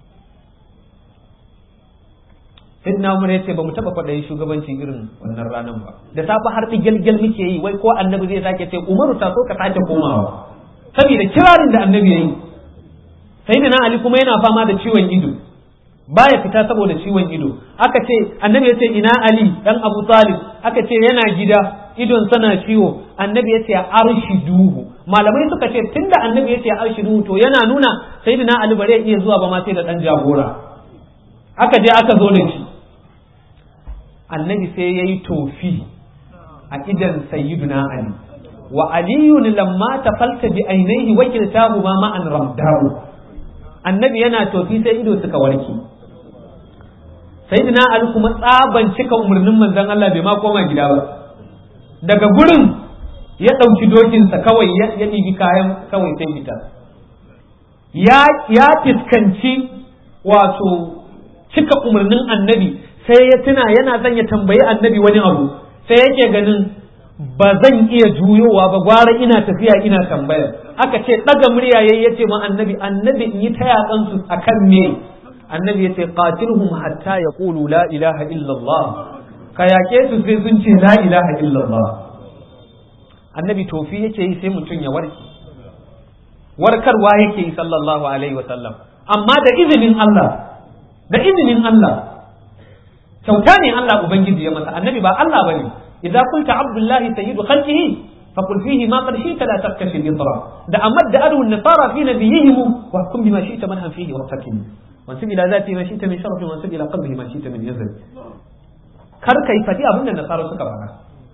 Sayyidina Umar ya ce ba mu taba faɗa shugabanci irin wannan ranar ba, da safe har digelgel muke yi wai ko annabi zai sake ce Umaru ta so ka sake komawa saboda kirarin da annabi ya yi. Sayyidina Ali kuma yana fama da ciwon ido, baya fita saboda ciwon ido. Aka ce annabi ya ce ina Ali dan Abu Talib, aka ce yana gida idon sana ciwo. Annabi ya ce arshiduhu, malamai suka ce tunda annabi ya ce arshiduhu to yana nuna Sayyidina Ali bare iya zuwa ba ma sai da dan jagora. Aka je aka zo da shi, annabi sai yayi tofi a idan Sayyidina Ali. wa aliyun lamma tafalta bi ainihi wa kiltahu ma ma'an ramdahu. Annabi yana tofi sai ido suka warke. Sayyidina Ali kuma tsaban cika umarnin manzon Allah bai ma koma gida ba, daga gurin ya ɗauki dokinsa kawai ya ɗibi kayan kawai sai fita. Ya ya fiskanci wato cika umarnin annabi, sai ya tuna yana son ya tambayi annabi wani abu, sai yake ganin ba zan iya juyowa ba, gwara ina tafiya ina tambaya. Aka ce ɗaga murya yayi yace ma annabi, annabi in yi ta yakan su akan me? Annabi yace qatilhum hatta yaqulu la ilaha illallah, ka yake su sai sun ce la ilaha illallah. Annabi tofi yake yi sai mutum ya warke, warkarwa yake yi sallallahu alaihi wa sallam, amma da izinin Allah, da izinin Allah, kyauta ne Allah ubangiji ya masa. Annabi ba Allah bane. إذا قلت عبد الله سيد خلقه فقل فيه ما قد شئت لا تكتفي الإضرار. ده أمد أدو النصارى في نبيهم واحكم بما شئت منها فيه واحتكم وانسب إلى ذاته ما شئت من شرف وانسب إلى قلبه ما شئت من يزل. كر كيفتي أبن النصارى سكبها.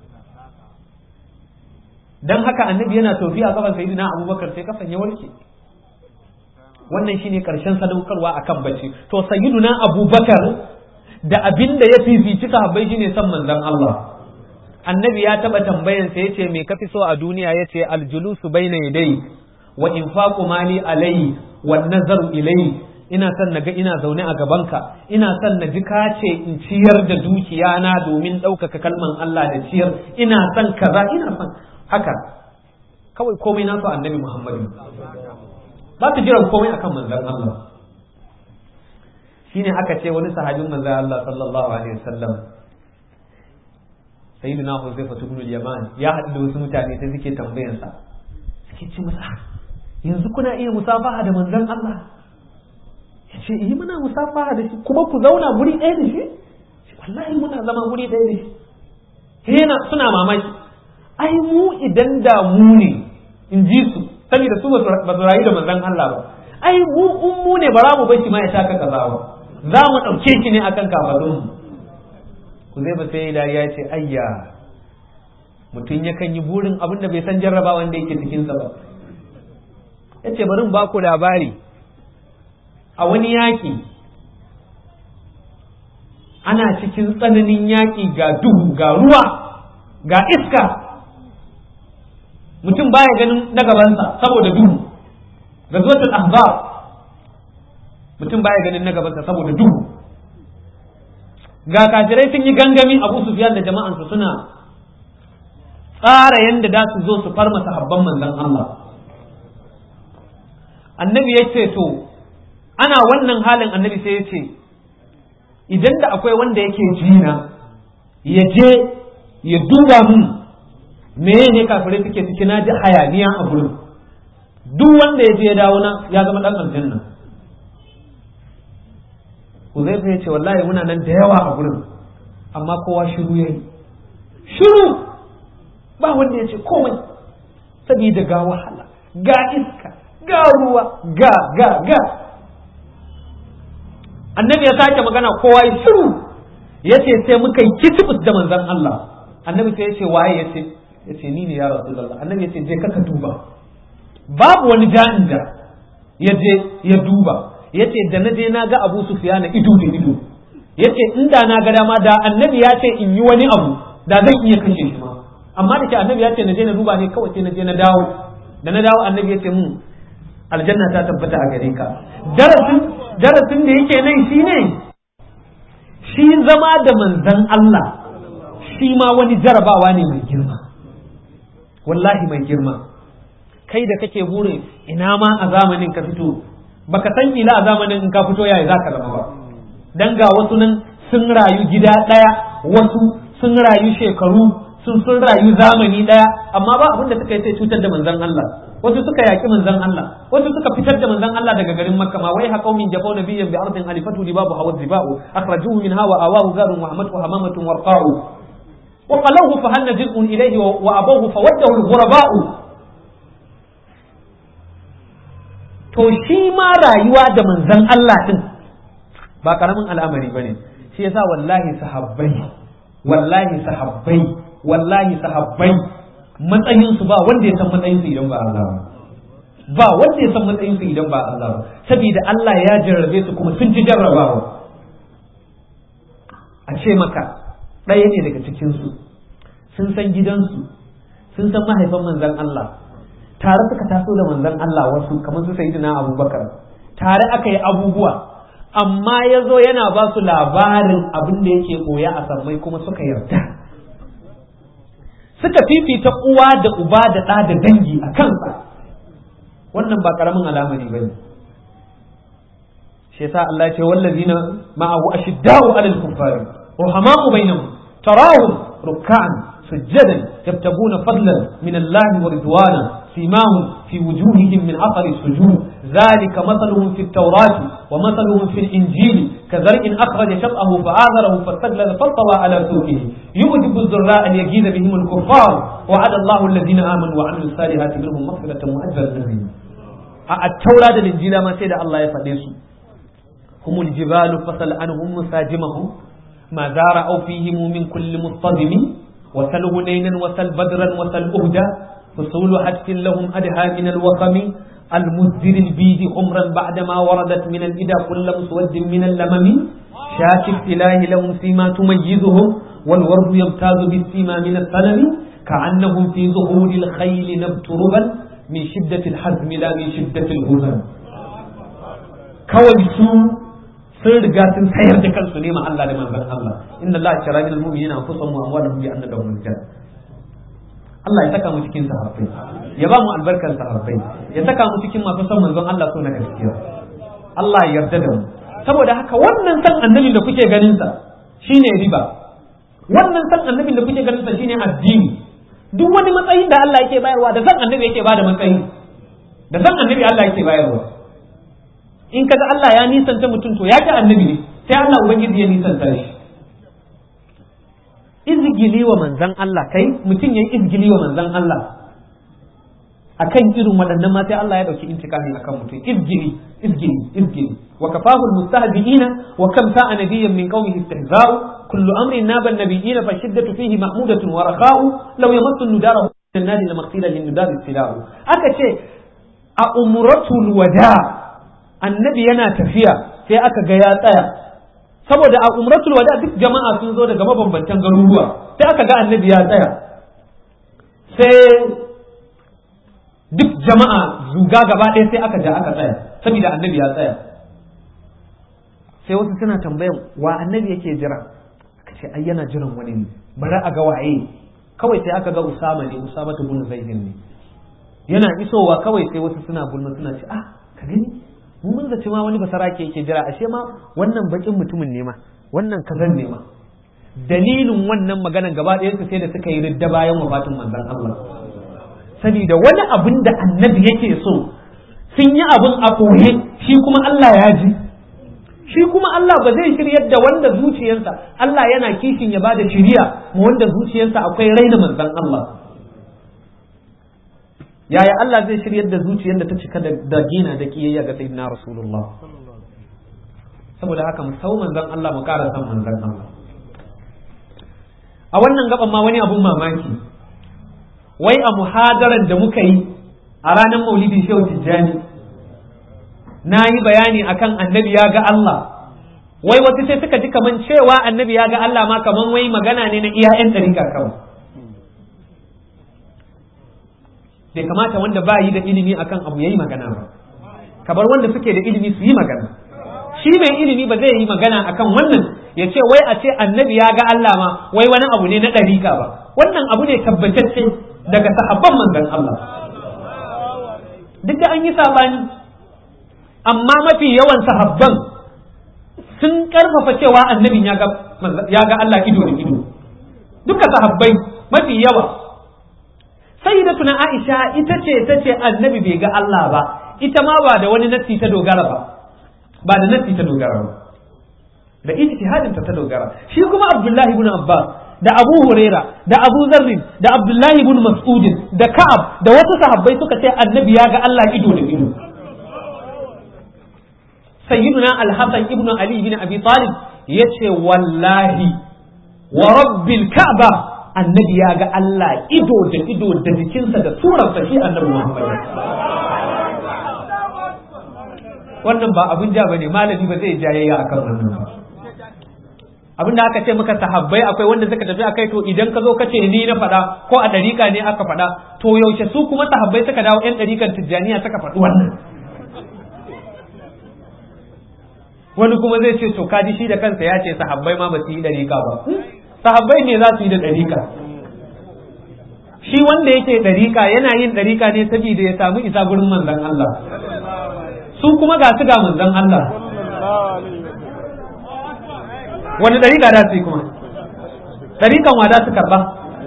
dan haka annabi yana tofi a gaban sayyidina Abubakar sai kafan ya warke. Wannan shine karshen sadaukarwa akan bacci. To sayyidina Abubakar da abinda ya fifici sahabbai shine san manzon Allah. Annabi ya taba tambayan sa yace me kafi so a duniya, yace aljulusu baina yadai wa infaqu mali alayhi wan nazaru ilayhi. Ina son naga ina zaune a gabanka, ina son na ji kace in ciyar da dukiya na domin ɗaukaka kalman Allah da ciyar, ina son kaza ina son haka. Kawai komai na so annabi Muhammadu, ba ka jiran komai akan manzon Allah. Shine aka ce wani sahabin manzon Allah sallallahu alaihi wasallam, sayyidina Huzaifa ibn al-Yaman, ya haɗu da wasu mutane sai suke tambayan sa, suke ce masa yanzu kuna iya musafaha da manzon Allah? Yace eh muna musafaha da shi, kuma ku zauna guri ɗaya da shi? Wallahi muna zama guri ɗaya da shi. Yana suna mamaki, ai mu idan da mu ne in ji su, saboda su ba su rayu da manzon Allah ba, ai mu in mu ne bara mu bar shi ma ya taka kaza ba, za mu ɗauke shi ne akan kafadunmu. Ku zai ba sai dariya ya ce ayya, mutum yakan yi burin abin da bai san jarraba wanda yake cikinsa ba. Ya ce bari in ba ku labari, a wani yaƙi ana cikin tsananin yaƙi, ga duhu ga ruwa ga iska, mutum baya ganin na gabansa saboda duhu. Ghazwatul Ahzab, mutum baya ganin na gabansa saboda duhu. Ga kafirai sun yi gangami, Abu Sufyan da jama'ansu suna tsara yadda za su zo su farma sahabban manzon Allah. Annabi ya ce to ana wannan halin annabi sai ya ce idan da akwai wanda yake jina ya je ya duba mun meye ne kafirai suke ciki na ji hayaniya a gurin, duk wanda ya je ya dawo na ya zama dan aljanna. Huzaifa ya ce wallahi muna nan da yawa a gurin amma kowa shiru yayi shiru ba wanda ya ce komai saboda ga wahala ga iska ga ruwa ga ga ga annabi ya sake magana kowa ya shiru ya ce sai muka yi kitibus da manzon Allah. Annabi sai ya ce waye ya ce ya ce ni ne ya Rasulullah. Annabi ya ce je ka duba, babu wani ja'in da ya je ya duba, ya ce da na je na ga Abu Sufyan ido da ido, ya ce inda na ga dama da annabi ya ce in yi wani abu da zan iya kashe shi ma, amma da ke annabi ya ce na je na duba ne kawai sai na je na dawo. Da na dawo annabi ya ce mun aljanna ta tabbata a gare ka. darasin darasin da yake nan shine shi zama da manzon Allah shi ma wani jarabawa ne mai girma, wallahi mai girma. Kai da kake burin ina ma a zamanin ka fito, baka san ila a zamanin in ka fito yayi zaka zama ba, dan ga wasu nan sun rayu gida daya, wasu sun rayu shekaru, sun sun rayu zamani daya, amma ba abin da suka yi sai cutar da manzon Allah. Wasu suka yaki manzon Allah, wasu suka fitar da manzon Allah daga garin Makka ma wai ha qaumin jafau nabiyyan bi ardin alifatu libabu hawa zibau akhrajuhu minha wa awahu zarun wa hamatu hamamatun warqa'u wa qalahu fa hal najidun ilayhi wa abahu fa waddahu al-ghuraba'u. To shi ma rayuwa da manzon Allah din ba karamin al'amari bane. Shi yasa wallahi sahabbai wallahi sahabbai wallahi sahabbai matsayin su ba wanda ya san matsayin su idan ba Allah ba ba wanda ya san matsayin su idan ba Allah ba, saboda Allah ya jarrabe su kuma sun ci jarrabawa. A ce maka ɗaya ne daga cikin su sun san gidansu, sun san mahaifan manzon Allah, tare suka taso da manzon Allah, wasu kamar su sayyidina Abubakar, tare aka yi abubuwa, amma ya zo yana ba su labarin abin da yake koya a sammai kuma suka yarda, suka fifita uwa da uba da ɗa da dangi a kansa. Wannan ba karamin alamari ba ne. Shi yasa Allah ya ce wallazina ma'ahu ashidda'u 'alal kuffari ruhama'u bainahum tarahum ruk'an sujjadan yabtaguna fadlan min Allah wa ridwana سيماهم في وجوههم من أثر السجود ذلك مثلهم في التوراة ومثلهم في الإنجيل كزرع أخرج شطأه فآذره فاستغلظ فاستوى على سوقه يعجب الزراء ليغيظ بهم الكفار وعد الله الذين آمنوا وعملوا الصالحات منهم مغفرة وأجرا عظيما. التوراة والإنجيل ما سيد الله يفديسوا هم الجبال فصل عنهم مساجمهم ما زارعوا فيهم من كل مصطدم وسل هنينا وسل بدرا وسل أهدى فصول حتف لهم أدهى من الوخم المزدر البيد عمرا بعدما وردت من الإدى كل مسود من اللمم شاك الإله لهم فيما تميزهم والورد يمتاز بالسيما من السلم كأنهم في ظهور الخيل نبت ربا من شدة الحزم لا من شدة الهزم. كوي سوء sun riga sun sayar da kansu ne ma Allah da manzon Allah. Inna Allah shara min al-mu'minina anfusahum wa amwalahum bi anna lahum al-jannah. Allah ya saka mu cikin sahabbai, ya ba mu albarkar sahabbai, ya saka mu cikin masu son manzon Allah so na gaskiya. Allah ya yarda da mu. Saboda haka wannan san annabi da kuke ganin sa shine riba. Wannan san annabi da kuke ganin sa shine addini. Duk wani matsayin da Allah yake bayarwa da san annabi yake bada matsayi. Da san annabi Allah yake bayarwa. In kaga Allah ya nisanta mutum to ya ki annabi ne, sai Allah ubangiji ya nisanta shi. Izgili wa manzan Allah, kai mutum ya yi izgili wa manzan Allah akan irin waɗannan ma sai Allah ya ɗauki intikami akan mutum. Izgili, izgili, izgili. Wa kafahu almustahzi'ina wa kam sa'a nabiyyan min qaumihi istihza'u kullu amrin naba an-nabiyina fa shiddatu fihi mahmudatun wa rakha'u law yamassu an-nudara min an-nadi lamaghfira lin-nudari istila'u. Aka ce a umratul wada' annabi yana tafiya sai aka ga ya tsaya, saboda a umratul wada duk jama'a sun zo daga mabambantan garuruwa, sai aka ga annabi ya tsaya, sai duk jama'a zuga gaba ɗaya sai aka ja aka tsaya saboda annabi ya tsaya. Sai wasu suna tambayan wa annabi yake jira, aka ce ai yana jiran wani ne, bari a ga waye. Kawai sai aka ga Usama ne, Usama ibn Zaid ne yana isowa, kawai sai wasu suna bulma suna ce ah ka gani mun zaci ma wani basarake yake jira, ashe ma wannan bakin mutumin ne ma, wannan kazan ne ma. Dalilin wannan maganan gaba ɗayan su sai da suka yi ridda bayan wafatin manzon Allah, saboda wani abin da annabi yake so sun yi abin a ɓoye, shi kuma Allah ya ji, shi kuma Allah ba zai shiryar da wanda zuciyarsa Allah yana kishin ya bada shiriya ma wanda zuciyarsa akwai raina manzon Allah. Yaya Allah zai shiryar da zuciyar da ta cika da gina da kiyayya ga sayyidina Rasulullah? Saboda haka mu sau manzon Allah, mu ƙara san manzon Allah. A wannan gaban ma wani abun mamaki, wai a muhadarar da muka yi a ranar maulidin Shehu Tijjani na yi bayani akan annabi ya ga Allah, wai wasu sai suka ji kaman cewa annabi ya ga Allah ma kaman wai magana ne na iya 'yan ɗarika kawai. Bai kamata wanda ba yi da ilimi akan abu ya yi magana ba, kabar wanda suke da ilimi su yi magana. Shi mai ilimi ba zai yi magana akan wannan ya ce wai a ce annabi ya ga Allah ma wai wani abu ne na ɗarika ba, wannan abu ne tabbatacce daga sahabban manzon Allah. Duk da an yi sabani, amma mafi yawan sahabban sun karfafa cewa annabin ya ga Allah ido da ido. Duka sahabbai mafi yawa. Sayyidatuna Aisha ita ce ta ce annabi bai ga Allah ba, ita ma ba da wani nassi ta dogara ba, ba da nassi ta dogara ba, da ijtihadin ta ta dogara. Shi kuma Abdullahi ibn Abbas da Abu Huraira da Abu Zarr da Abdullahi ibn Mas'ud da Ka'ab da wasu sahabbai suka ce annabi ya ga Allah ido da ido. Sayyiduna Al-Hasan ibn Ali ibn Abi Talib yace wallahi wa rabbil Ka'ba annabi ya ga Allah ido da ido da jikinsa da surarsa shi annabi Muhammad. Wannan ba abun ja bane, malami ba zai jayayya akan wannan ba. Abin da aka ce maka sahabbai akwai wanda suka tafi akai, to idan ka zo ka ce ni na faɗa ko a ɗarika ne aka faɗa, to yaushe su kuma sahabbai suka dawo ƴan ɗarikan Tijjaniya suka faɗi wannan. Wani kuma zai ce to kaji shi da kansa ya ce sahabbai ma ba su yi ɗarika ba. Sahabbai ne za su yi da ɗarika. Shi wanda yake ɗarika yana yin ɗarika ne saboda ya samu isa gurin manzon Allah. Su kuma ga su ga manzon Allah. Wani ɗarika da su yi kuma? Ɗarikan wa da su karɓa?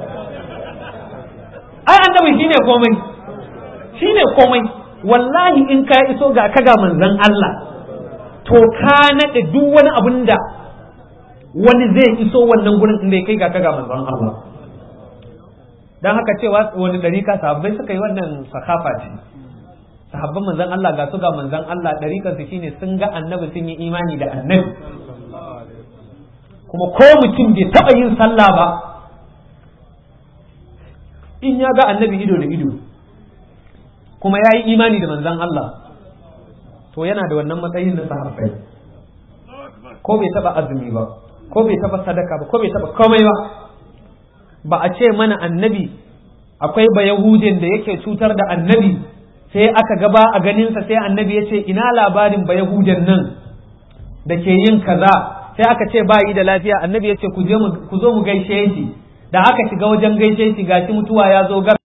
Ai annabi shine komai, shine komai. Wallahi in ka iso ga ka ga manzon Allah, to ka naɗe duk wani abin da wani zai iso wannan gurin inda ya kai ga ka ga manzon Allah. Dan haka cewa wani ɗarika sahabbai suka yi wannan sakafa ce. Sahabban manzon Allah ga su ga manzon Allah, ɗarikan su shine sun ga annabi, sun yi imani da annabi. Kuma ko mutum bai taɓa yin sallah ba, in ya ga annabi ido da ido kuma ya yi imani da manzon Allah, to yana da wannan matsayin na sahabbai. Ko bai taɓa azumi ba, ko bai taɓa sadaka ba, ko bai taɓa komai ba. Ba a ce mana annabi akwai ba Yahudin da yake cutar da annabi, sai aka gaba a ganinsa, sai annabi ya ce ina labarin ba Yahudin nan da ke yin kaza, sai aka ce ba yi da lafiya, annabi ya ce ku zo mu gaishe shi. Da aka shiga wajen gaishe shi gashi mutuwa ya zo gar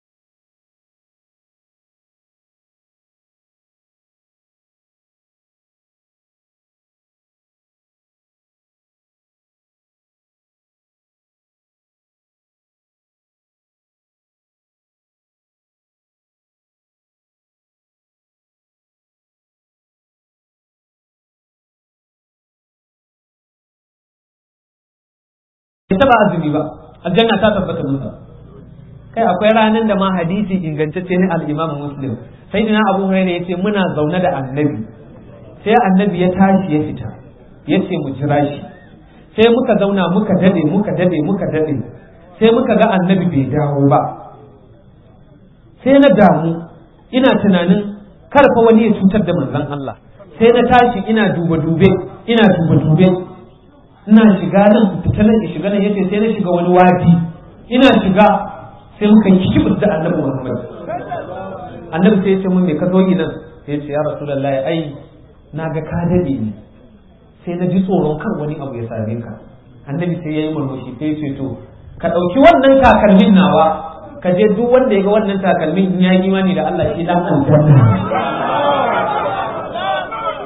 bai taba azumi ba, aljanna ta tabbata masa. Kai akwai ranar da ma hadisi ingantacce ne al-Imam Muslim, sayyidina Abu Hurairah yace muna zaune da annabi, sai annabi ya tashi ya fita, yace mu jira shi. Sai muka zauna muka dade muka dade muka dade, sai muka ga annabi bai dawo ba. Sai na damu, ina tunanin karfa wani ya cutar da manzon Allah. Sai na tashi ina duba dube, ina duba dube. Ina shiga nan fita nan in shiga nan yace sai na shiga wani wadi, ina shiga sai muka yi kibir da annabi Muhammad. Annabi sai ya ce mun me ka zo yi nan? Sai ya ce ya Rasulullahi ai na ga ka dade ni, sai na ji tsoron kar wani abu ya same ka. Annabi sai ya yi murmushi sai ya ce to ka ɗauki wannan takalmin nawa, ka je duk wanda ya ga wannan takalmin in ya yi imani da Allah shi dan aljanna.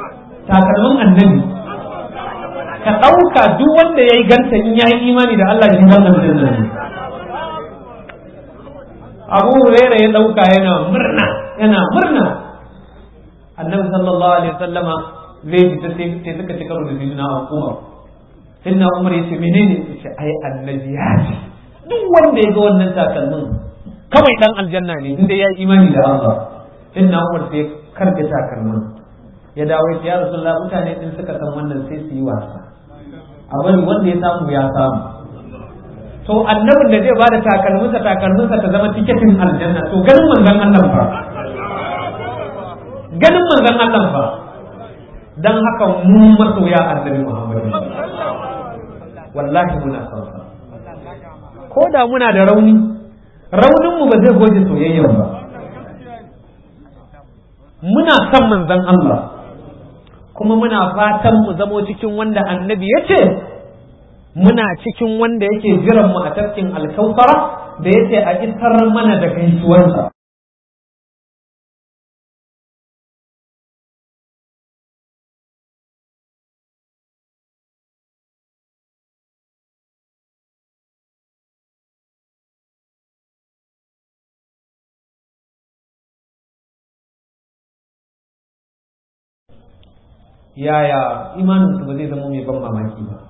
takalmin annabi ka ɗauka duk wanda ya yi ganta in ya yi imani da Allah shi wannan aljanna ne. Abu Huraira ya ɗauka yana murna yana murna annabi sallallahu alaihi wasallama zai fita sai suka ci karo da sayyidina Umar. Sayyidina Umar ya ce menene ya ce ai annabi ya ce duk wanda ya ga wannan takalmin kawai dan aljanna ne inda ya yi imani da Allah. Sayyidina Umar sai karɓe takalmin ya dawo ya Rasulullah mutane din suka san wannan sai su yi wasa a bari wanda ya samu ya samu. To annabin da zai bada takalminsa takalminsa ta zama tiketin aljanna to ganin manzon Allah fa ganin manzon Allah fa dan haka mu masoya annabi Muhammad wallahi muna son sa ko da muna da rauni raunin mu ba zai goje soyayyen ba. Muna son manzon Allah kuma muna fatan mu zamo cikin wanda annabi ya ce muna cikin wanda yake jiran mu a tafkin alkausara da yace a isar mana da gaisuwarsa. Yaya imaninsu ba zai zama mai ban mamaki ba.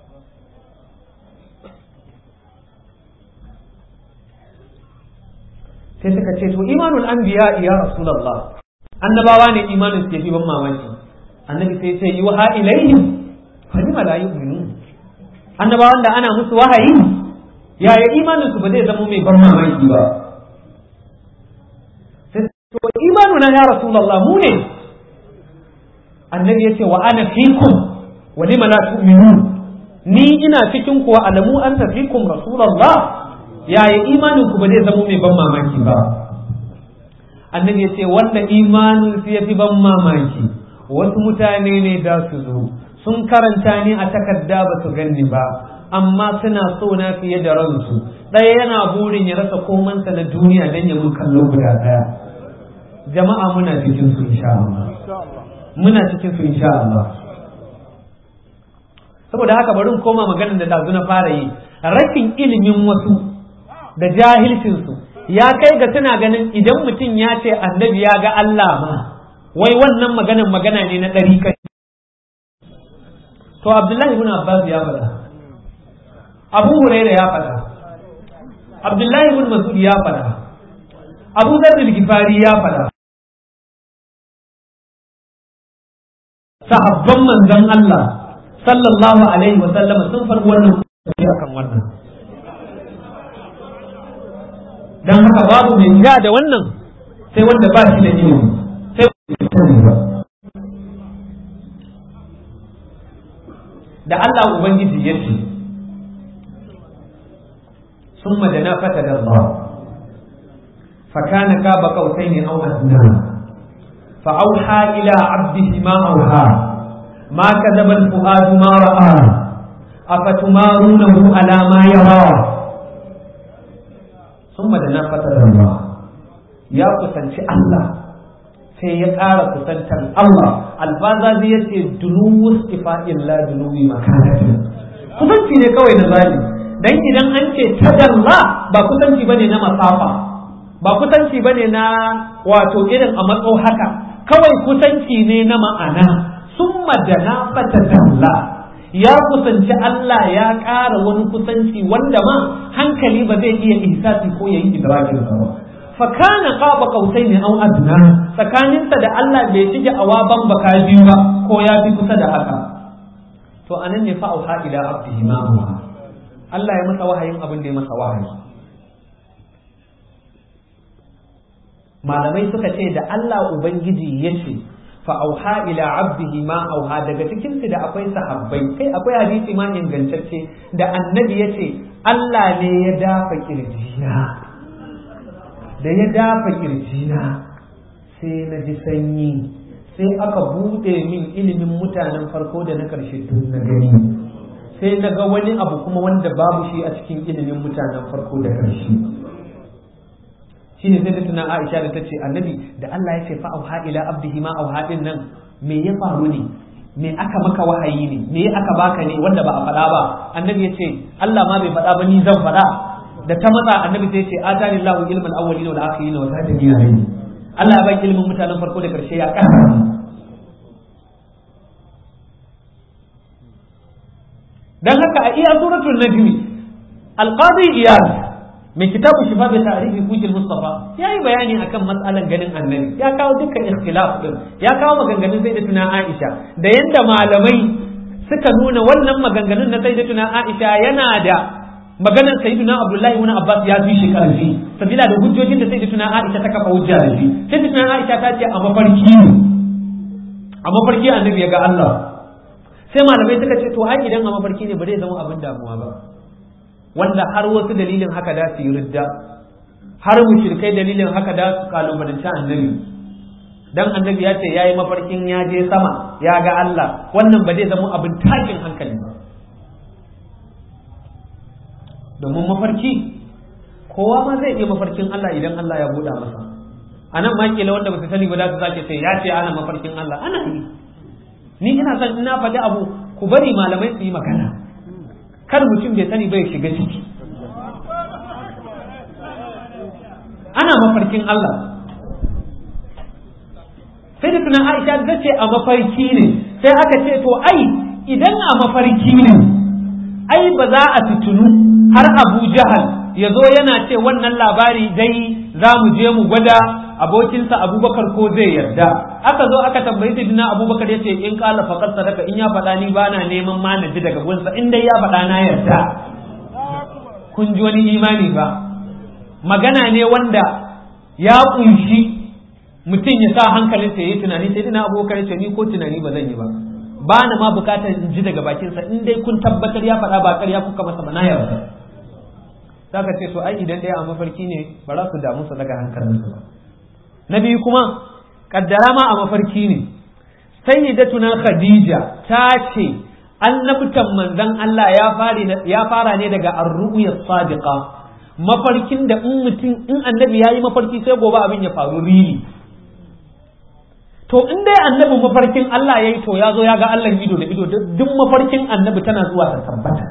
Sai suka ce to imanul anbiya ya rasulullah annabawa ne imanin su yafi ban mamaki. Annabi sai ce yuha ilaihim fa lima la yu'minun annabawan da ana musu wahayi yaya imanin su ba zai zama mai ban mamaki ba. Sai to imanuna ya rasulullah mu ne. Annabi ya ce wa ana fikum wa lima la tu'minun ni ina cikin ku wa alamu anta fikum rasulullah yaya imanin ku ba zai zama mai ban mamaki ba. Annabi ya ce wanda imanin su yafi ban mamaki wasu mutane ne da su zo sun karanta ni a takarda ba su ganni ba amma suna so na fiye da ransu. Ɗaya yana burin ya rasa komansa na duniya dan ya mun kallo guda ɗaya. Jama'a muna cikin su insha Allah muna cikin su insha Allah. Saboda haka bari in koma maganar da dazu na fara yi, rashin ilimin wasu da jahilcin su ya kai ga tana ganin idan mutum ya ce annabi ya ga Allah ma wai wannan maganar magana ne na ɗari kai. To Abdullahi ibn Abbas ya faɗa, Abu Hurairah ya faɗa, Abdullahi ibn Mas'ud ya faɗa, Abu Dharr al-Ghifari ya faɗa, sahabban manzon Allah sallallahu alaihi wa sallam sun farko wannan akan wannan. Dan haka babu mai ja da wannan sai wanda ba shi da ilimi sai wanda ba. Da Allah ubangiji ya ce summa dana fatada Allah fa kana kaba qautaini aw adna فأوحى إلى عبده ما أوحى ما كذب الفؤاد ما رأى أفتمارونه على ما يرى ثم دنا فتر الله يا كسنتي الله sai ya ƙara kusantar Allah alfaza zai yace dunuwus ifa'in la dunuwi makanatin kusanci ne kawai na zali dan idan an ce tadalla ba kusanci bane na masafa ba kusanci bane na wato irin a matso haka kawai kusanci ne na ma'ana. Summa dana fatadalla ya kusanci Allah ya ƙara wani kusanci wanda ma hankali ba zai iya ihsasi ko yayi idrakin sa ba. Fa kana qaba qautaini aw adna tsakaninsa da Allah bai shige awaban baka biyu ba ko ya fi kusa da haka. To anan ne fa auha ila abdihi ma Allah ya masa wahayin abin da ya masa wahayi. Malamai suka ce da Allah Ubangiji ya ce fa auha ila abdihi ma auha daga cikin su da akwai sahabbai kai akwai hadisi ma ingantacce da annabi ya ce Allah ne ya dafa kirjina da ya dafa kirjina sai na ji sanyi sai aka bude min ilimin mutanen farko da na karshe tun na gani sai na ga wani abu kuma wanda babu shi a cikin ilimin mutanen farko da karshe. Shine sai da tuna Aisha da tace annabi da Allah ya ce fa auha ila abdihi ma auha din nan me ya faru ne me aka maka wahayi ne, me aka baka ne wanda ba a faɗa ba. Annabi ya ce Allah ma bai faɗa ba ni zan faɗa. Da ta matsa annabi sai ya ce atani Allahu ilmal awwalin wal akhirin wa zadani ilmi. Allah ya bai ilmin mutanen farko da karshe ya ƙara. Dan haka a iya suratul najmi al-qadi iyad mai kitabu shifa bi ta'rifi hujjal mustafa yayi bayani akan matsalan ganin annabi, ya kawo dukkan ikhtilaf din, ya kawo maganganun sayyidatuna Aisha da yanda malamai suka nuna wannan maganganun na sayyidatuna Aisha yana da maganar sayyiduna Abdullahi ibn Abbas ya fi shi karfi sabila da hujjojin da sayyidatuna Aisha ta kafa hujja da shi. Sayyidatuna Aisha ta ce a mafarki a mafarki annabi ya ga Allah, sai malamai suka ce to ai idan a mafarki ne ba zai zama abin damuwa ba, wanda har wasu dalilin haka da su yi ridda, har mushrikai dalilin haka da su kalubalanci annabi. Dan annabi ya ce yayi mafarkin ya je sama ya ga Allah, wannan ba zai zama abin tashin hankali ba, domin mafarki kowa ma zai iya mafarkin Allah idan Allah ya buɗa masa. Anan ma kila wanda ba su sani ba za su sake sai ya ce ana mafarkin Allah, ana yi. Ni ina son ina faɗi abu ku bari malamai su yi magana, kar mutum bai sani bai shiga ciki. Ana mafarkin Allah. Sai da tunan Aisha ta ce a mafarki ne, sai aka ce to ai idan a mafarki ne ai ba za a fitinu har Abu Jahal ya zo yana ce wannan labari dai za mu je mu gwada abokinsa Abubakar ko zai yarda. Aka zo aka tambayi Sayyidina Abubakar ya ce in kala faqad sadaka, in ya faɗa ni bana neman ma na ji daga gunsa, in dai ya faɗa na yarda. Kun ji wani imani ba, magana ne wanda ya kunshi mutum ya sa hankalinsa ya yi tunani. Sayyidina Abubakar ya ce ni ko tunani ba zan yi ba, ba na ma bukatar in ji daga bakinsa, in dai kun tabbatar ya faɗa ba ƙarya kuka masa ba na yarda. Saka ce to ai idan ɗaya a mafarki ne ba za su damu su daga hankalinsu ba. Na biyu kuma kaddara ma a mafarki ne, sayyidatuna Khadija ta ce annabtan manzon Allah ya fara ya fara ne daga ar-ru'ya sadiqa, mafarkin da in mutum in annabi yayi mafarki sai gobe abin ya faru rili. To in dai annabi mafarkin Allah yayi to ya zo ya ga Allah ido da ido, duk mafarkin annabi tana zuwa ta tabbata.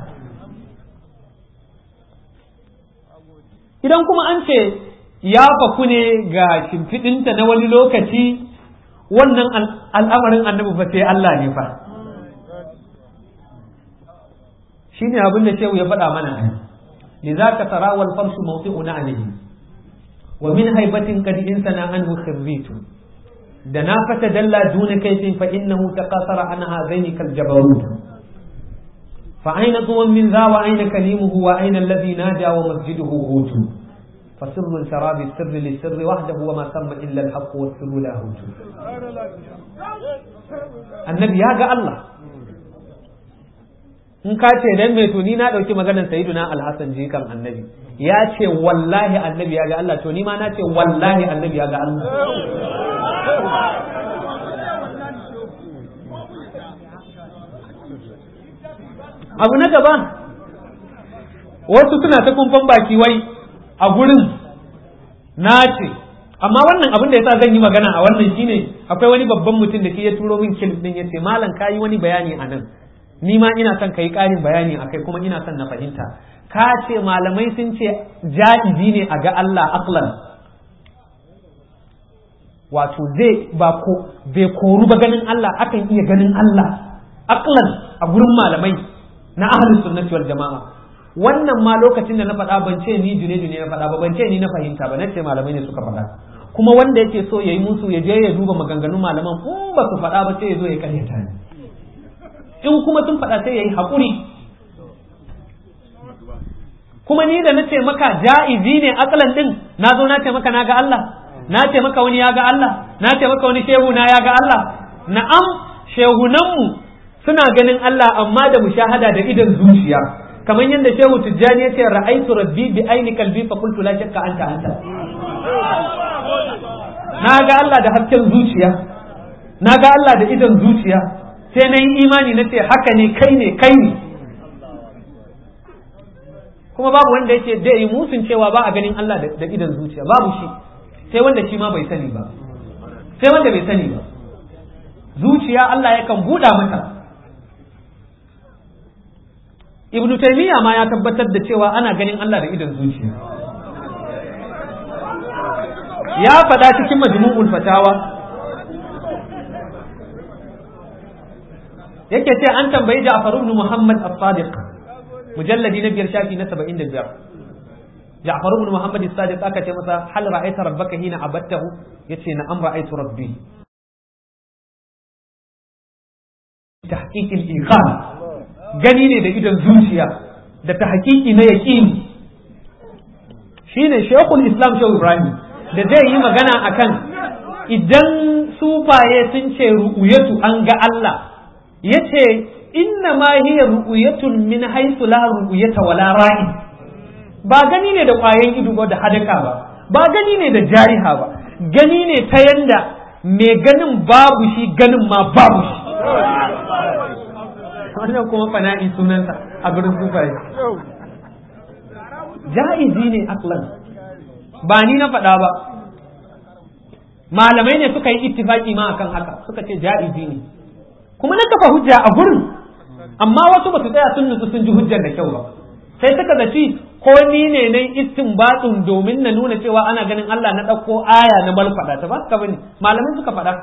Idan kuma an ce ya faku ne ga shimfiɗinta na wani lokaci, wannan al'amarin annabi fa sai Allah ne fa. Shi ne abin da shehu ya faɗa mana ai. Liza ka tara wal farshu mawti'una alayhi wa min haibatin qad insana anhu khirritu da na fata dalla duna kaifin fa innahu taqasara an hazaini kal jabarut fa aina tuwan min za wa aina kalimuhu wa aina alladhi naja wa masjiduhu hutu fa sirru sharabi sirri li sirri wahdahu wa ma samma illa al haqq wa sirru la hutu. Annabi ya ga Allah. In ka ce dan me to ni na dauki maganar sayyiduna al-Hasan jikan annabi ya ce wallahi annabi ya ga Allah, to ni ma na ce wallahi annabi ya ga Allah. Abu na gaba, wasu suna ta kumfan baki wai a gurin na ce, amma wannan abin da yasa zan yi magana a wannan shine akwai wani babban mutum da shi ya turo min kilif din yace malam kayi wani bayani a nan, ni ma ina son kai ƙarin bayani akai kuma ina son na fahimta. Ka ce malamai sun ce ja'izi ne a ga Allah aqlan, wato zai ba ko bai koru ba ganin Allah, akan iya ganin Allah aqlan a gurin malamai na ahlus sunnati wal jama'a. Wannan ma lokacin da na faɗa ban ce ni Junaidu ne na faɗa ba, ban ce ni na fahimta ba, na ce malamai ne suka faɗa. Kuma wanda yake so yayi musu ya je ya duba maganganun malaman, in ba su faɗa ba sai ya zo ya karyata ni, in kuma sun faɗa sai yayi haƙuri. Kuma ni da na ce maka ja'izi ne aqlan din, na zo na ce maka na ga Allah, na ce maka wani ya ga Allah, na ce maka wani shehu na ya ga Allah. Na'am, shehunanmu suna ganin Allah amma da mushahada da idan zuciya, kamar yadda shehu Tijjani ya ce ra'aitu rabbi bi aini kalbi fa qultu la shakka anta anta. Na ga Allah da hasken zuciya, na ga Allah da idan zuciya, sai na yi imani na ce haka ne, kai ne, kai ne. Kuma babu wanda yake da yi musun cewa ba a ganin Allah da idan zuciya, babu shi, sai wanda shi ma bai sani ba, sai wanda bai sani ba. zuciya Allah yakan buɗa mata. Ibn Taymiyyah ma ya tabbatar da cewa ana ganin Allah da idon zuciya. Ya faɗa cikin Majmu'ul Fatawa yake ce an tambayi Ja'far ibn Muhammad as-Sadiq mujalladi na biyar shafi na saba'in da biyar. Ja'far ibn Muhammad as-Sadiq aka ce masa hal ra'aita rabbaka hina abattahu yace na'am ra'aitu rabbi tahqiq al-iqan gani ne da idon zuciya da tahqiqi na yaqini. Shine Sheikhul Islam Shehu Ibrahim da zai yi magana akan idan sufaye sun ce ru'uyatu an ga Allah yace inna ma hiya ru'yatun min haythu la ru'yata wala ra'i. Ba gani ne da kwayan ido ba da hadaka ba, ba gani ne da jariha ba, gani ne ta yanda mai ganin babu shi ganin ma babu shi. Wannan kuma fana'i sunansa a gurin sufaye. Ja'izi ne aklan, ba ni na faɗa ba, malamai ne suka yi ittifaki ma akan haka, suka ce ja'izi ne. Kuma na kafa hujja a gurin, amma wasu ba su tsaya sun nutsu sun ji hujjar da kyau ba, sai suka zaci ko ni ne na istinbatun domin na nuna cewa ana ganin Allah na ɗauko aya na balfaɗa ta ba ka bane, malamai suka faɗa.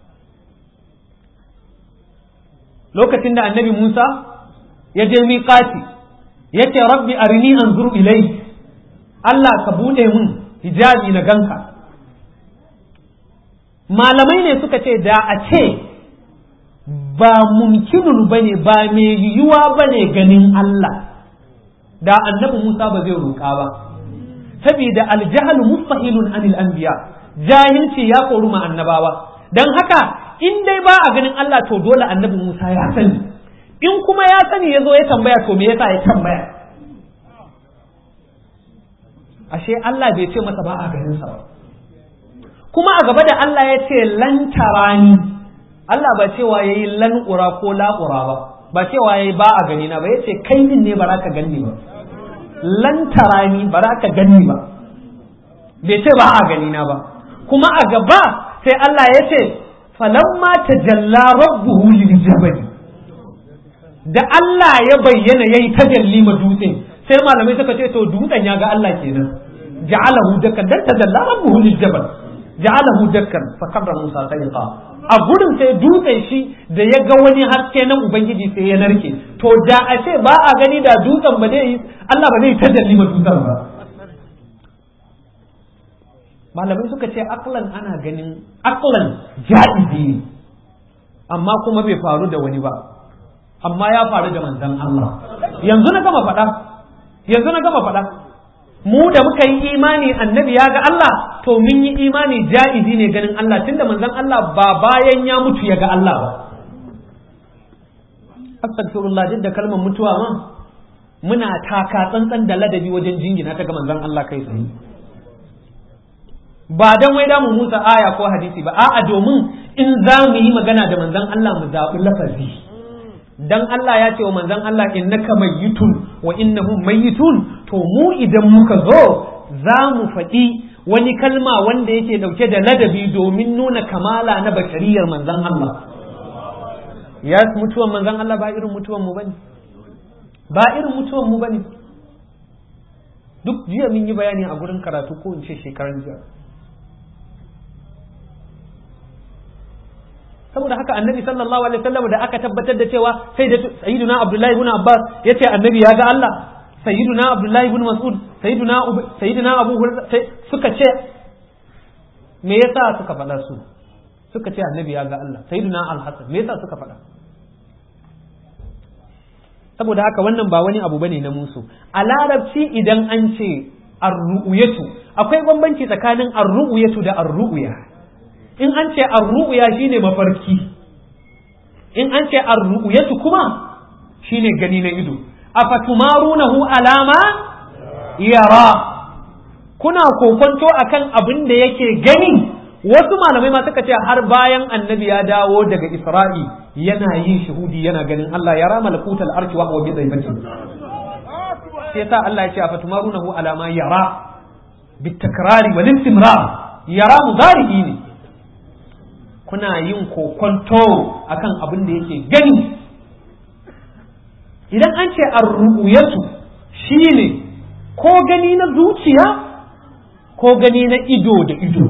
Lokacin da annabi Musa ya je miƙati ya ce rabbi arini anzur ilai, Allah ka buɗe mun hijabi na ganka. Malamai ne suka ce da a ce ba mumkinun bane ba mai yiwuwa bane ganin Allah, da annabi Musa ba zai roƙa ba, saboda aljahal mustahilun anil anbiya, jahilci ya koru ma annabawa. Dan haka in dai ba a ganin Allah to dole annabi Musa ya sani, in kuma ya sani ya zo ya tambaya to me yasa ya tambaya? Ashe Allah bai ce masa ba a ganin sa ba. Kuma a gaba da Allah ya ce lan tarani, Allah ba cewa yayi lan ura ko la ura ba, ba cewa yayi ba a gani na ba, yace kai din ne ba za ka gani ba. Lan tarani ba za ka gani ba, bai ce ba a gani na ba. Kuma a gaba sai Allah ya ce falamma tajalla rabbuhu lil jabal, da Allah ya bayyana yayi tajalli ma dutsen, sai malamai suka ce to dutsen ya ga Allah kenan, ja'alahu dakkan, dan tajalla rabbuhu lil jabal ja'alahu dakkan fa kabra Musa sayqa. A gurin sai dutsen shi da ya ga wani haske nan ubangiji sai ya narke. To da a ce ba a gani da dutsen ba zai Allah ba zai tajalli ma dutsen ba. Malamai suka ce aklan ana ganin aklan ja'izi ne, amma kuma bai faru da wani ba, amma ya faru da manzon Allah. Yanzu na gama faɗa, yanzu na gama faɗa. Mu da muka yi imani annabi ya ga Allah, to mun yi imani ja'izi ne ganin Allah, tunda manzon Allah ba bayan ya mutu ya ga Allah ba. Astaghfirullah, duk da kalmar mutuwa ma muna taka tsantsan da ladabi wajen jingina ta ga manzon Allah kai tsaye. Ba dan wai da mu musa aya ko hadisi ba, a'a domin in za mu yi magana da manzon Allah mu zaɓi lafazi. Dan Allah ya ce wa manzon Allah innaka mayyitun wa innahum mayyitun, to mu idan muka zo za mu faɗi wani kalma wanda yake dauke da ladabi domin nuna kamala na bashariyar manzon Allah. Ya mutuwan manzon Allah ba irin mutuwan mu bane, ba irin mutuwan mu bane. Duk jiya mun yi bayani a gurin karatu ko in ce shekaran jiya. Saboda haka annabi sallallahu alaihi wasallam da aka tabbatar da cewa sai da sayyiduna Abdullahi ibn Abbas yace annabi ya ga Allah, sayyiduna Abdullahi ibn Mas'ud, sayyiduna sayyiduna Abu Hurairah suka ce me yasa suka faɗa su suka ce annabi ya ga Allah, sayyiduna Al-Hasan me yasa suka faɗa? Saboda haka wannan ba wani abu bane na musu. A larabci idan an ce ar-ru'yatu, akwai bambanci tsakanin ar-ru'yatu da ar-ru'ya. In an ce ar-ru'ya shine mafarki, in an ce ar-ru'yatu kuma shine gani na ido. Afatumarunahu alama yara, kuna kokonto akan abin da yake gani. Wasu malamai ma suka ce har bayan annabi ya dawo daga Isra'i yana yin shuhudi, yana ganin Allah, yara malakutal arshi wa huwa bi dhaifati. Sai ta Allah ya ce afatumarunahu alama yara bitakrari wal istimrar, yara mudari ne. kuna yin kokonto akan abin da yake gani. Idan an ce ar-ru'yatu shine ko gani na zuciya ko gani na ido da ido.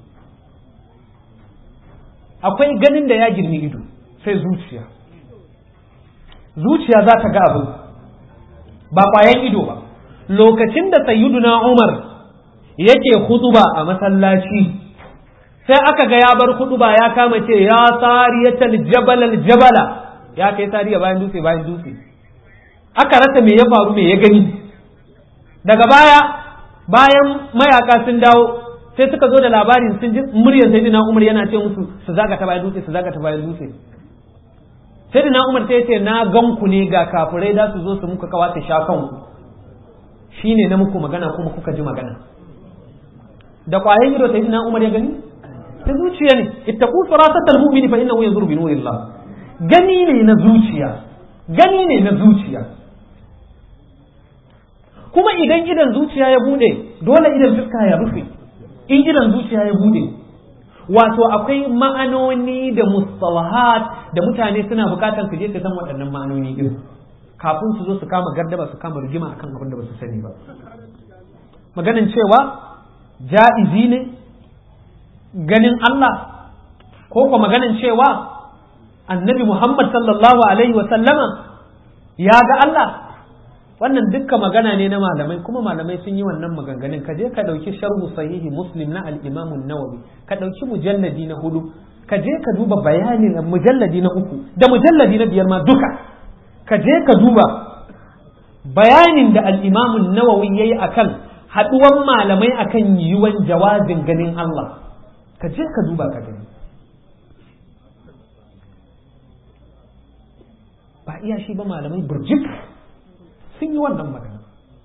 Akwai ganin da ya girmi ido sai zuciya. Zuciya za ta ga abu ba kwayan ido ba. Lokacin da sayyiduna Umar yake hutuba a masallaci sai aka ga ya bar hutuba ya kama ce ya sariyatal jabal al jabala, ya kai sariya bayan dutse bayan dutse. Aka rasa me ya faru me ya gani. Daga baya bayan mayaka sun dawo sai suka zo da labarin sun ji muryar sayyidina Umar yana ce musu su zaga ta bayan dutse su zaga ta bayan dutse. Sayyidina Umar sai ya ce na gan ku ne ga kafirai da su zo su muka kawata shakan ku, shine na muku magana kuma kuka ji magana. Da kwayan ido sayyidina Umar ya gani ta zuciya ne. Ittaqu siratal mu'mini fa innahu yanzuru bi nurillah. Gani ne na zuciya, gani ne na zuciya. Kuma idan idan zuciya ya bude dole idan fuska ya rufe. In idan zuciya ya bude, wato akwai ma'anoni da mustalahat da mutane suna bukatar su je su san waɗannan ma'anoni din kafin su zo su kama gardaba su kama rigima akan abin da ba su sani ba. Maganin cewa ja'izi ne ganin Allah, ko kuma maganin cewa annabi Muhammad sallallahu alaihi wa sallama ya ga Allah, wannan dukkan magana ne na malamai, kuma malamai sun yi wannan maganganun. Ka je ka dauki sharhu sahihi Muslim na al-Imam an-Nawawi, ka dauki mujalladi na hudu, ka je ka duba bayanin mujalladi na uku da mujalladi na biyar ma duka, ka je ka duba bayanin da al-Imam an-Nawawi yayi akan haduwan malamai akan yiwuwan jawazin ganin Allah. Ka je ka duba ka gani. Ba iya shi ba, malamai burjik sun yi wannan magana.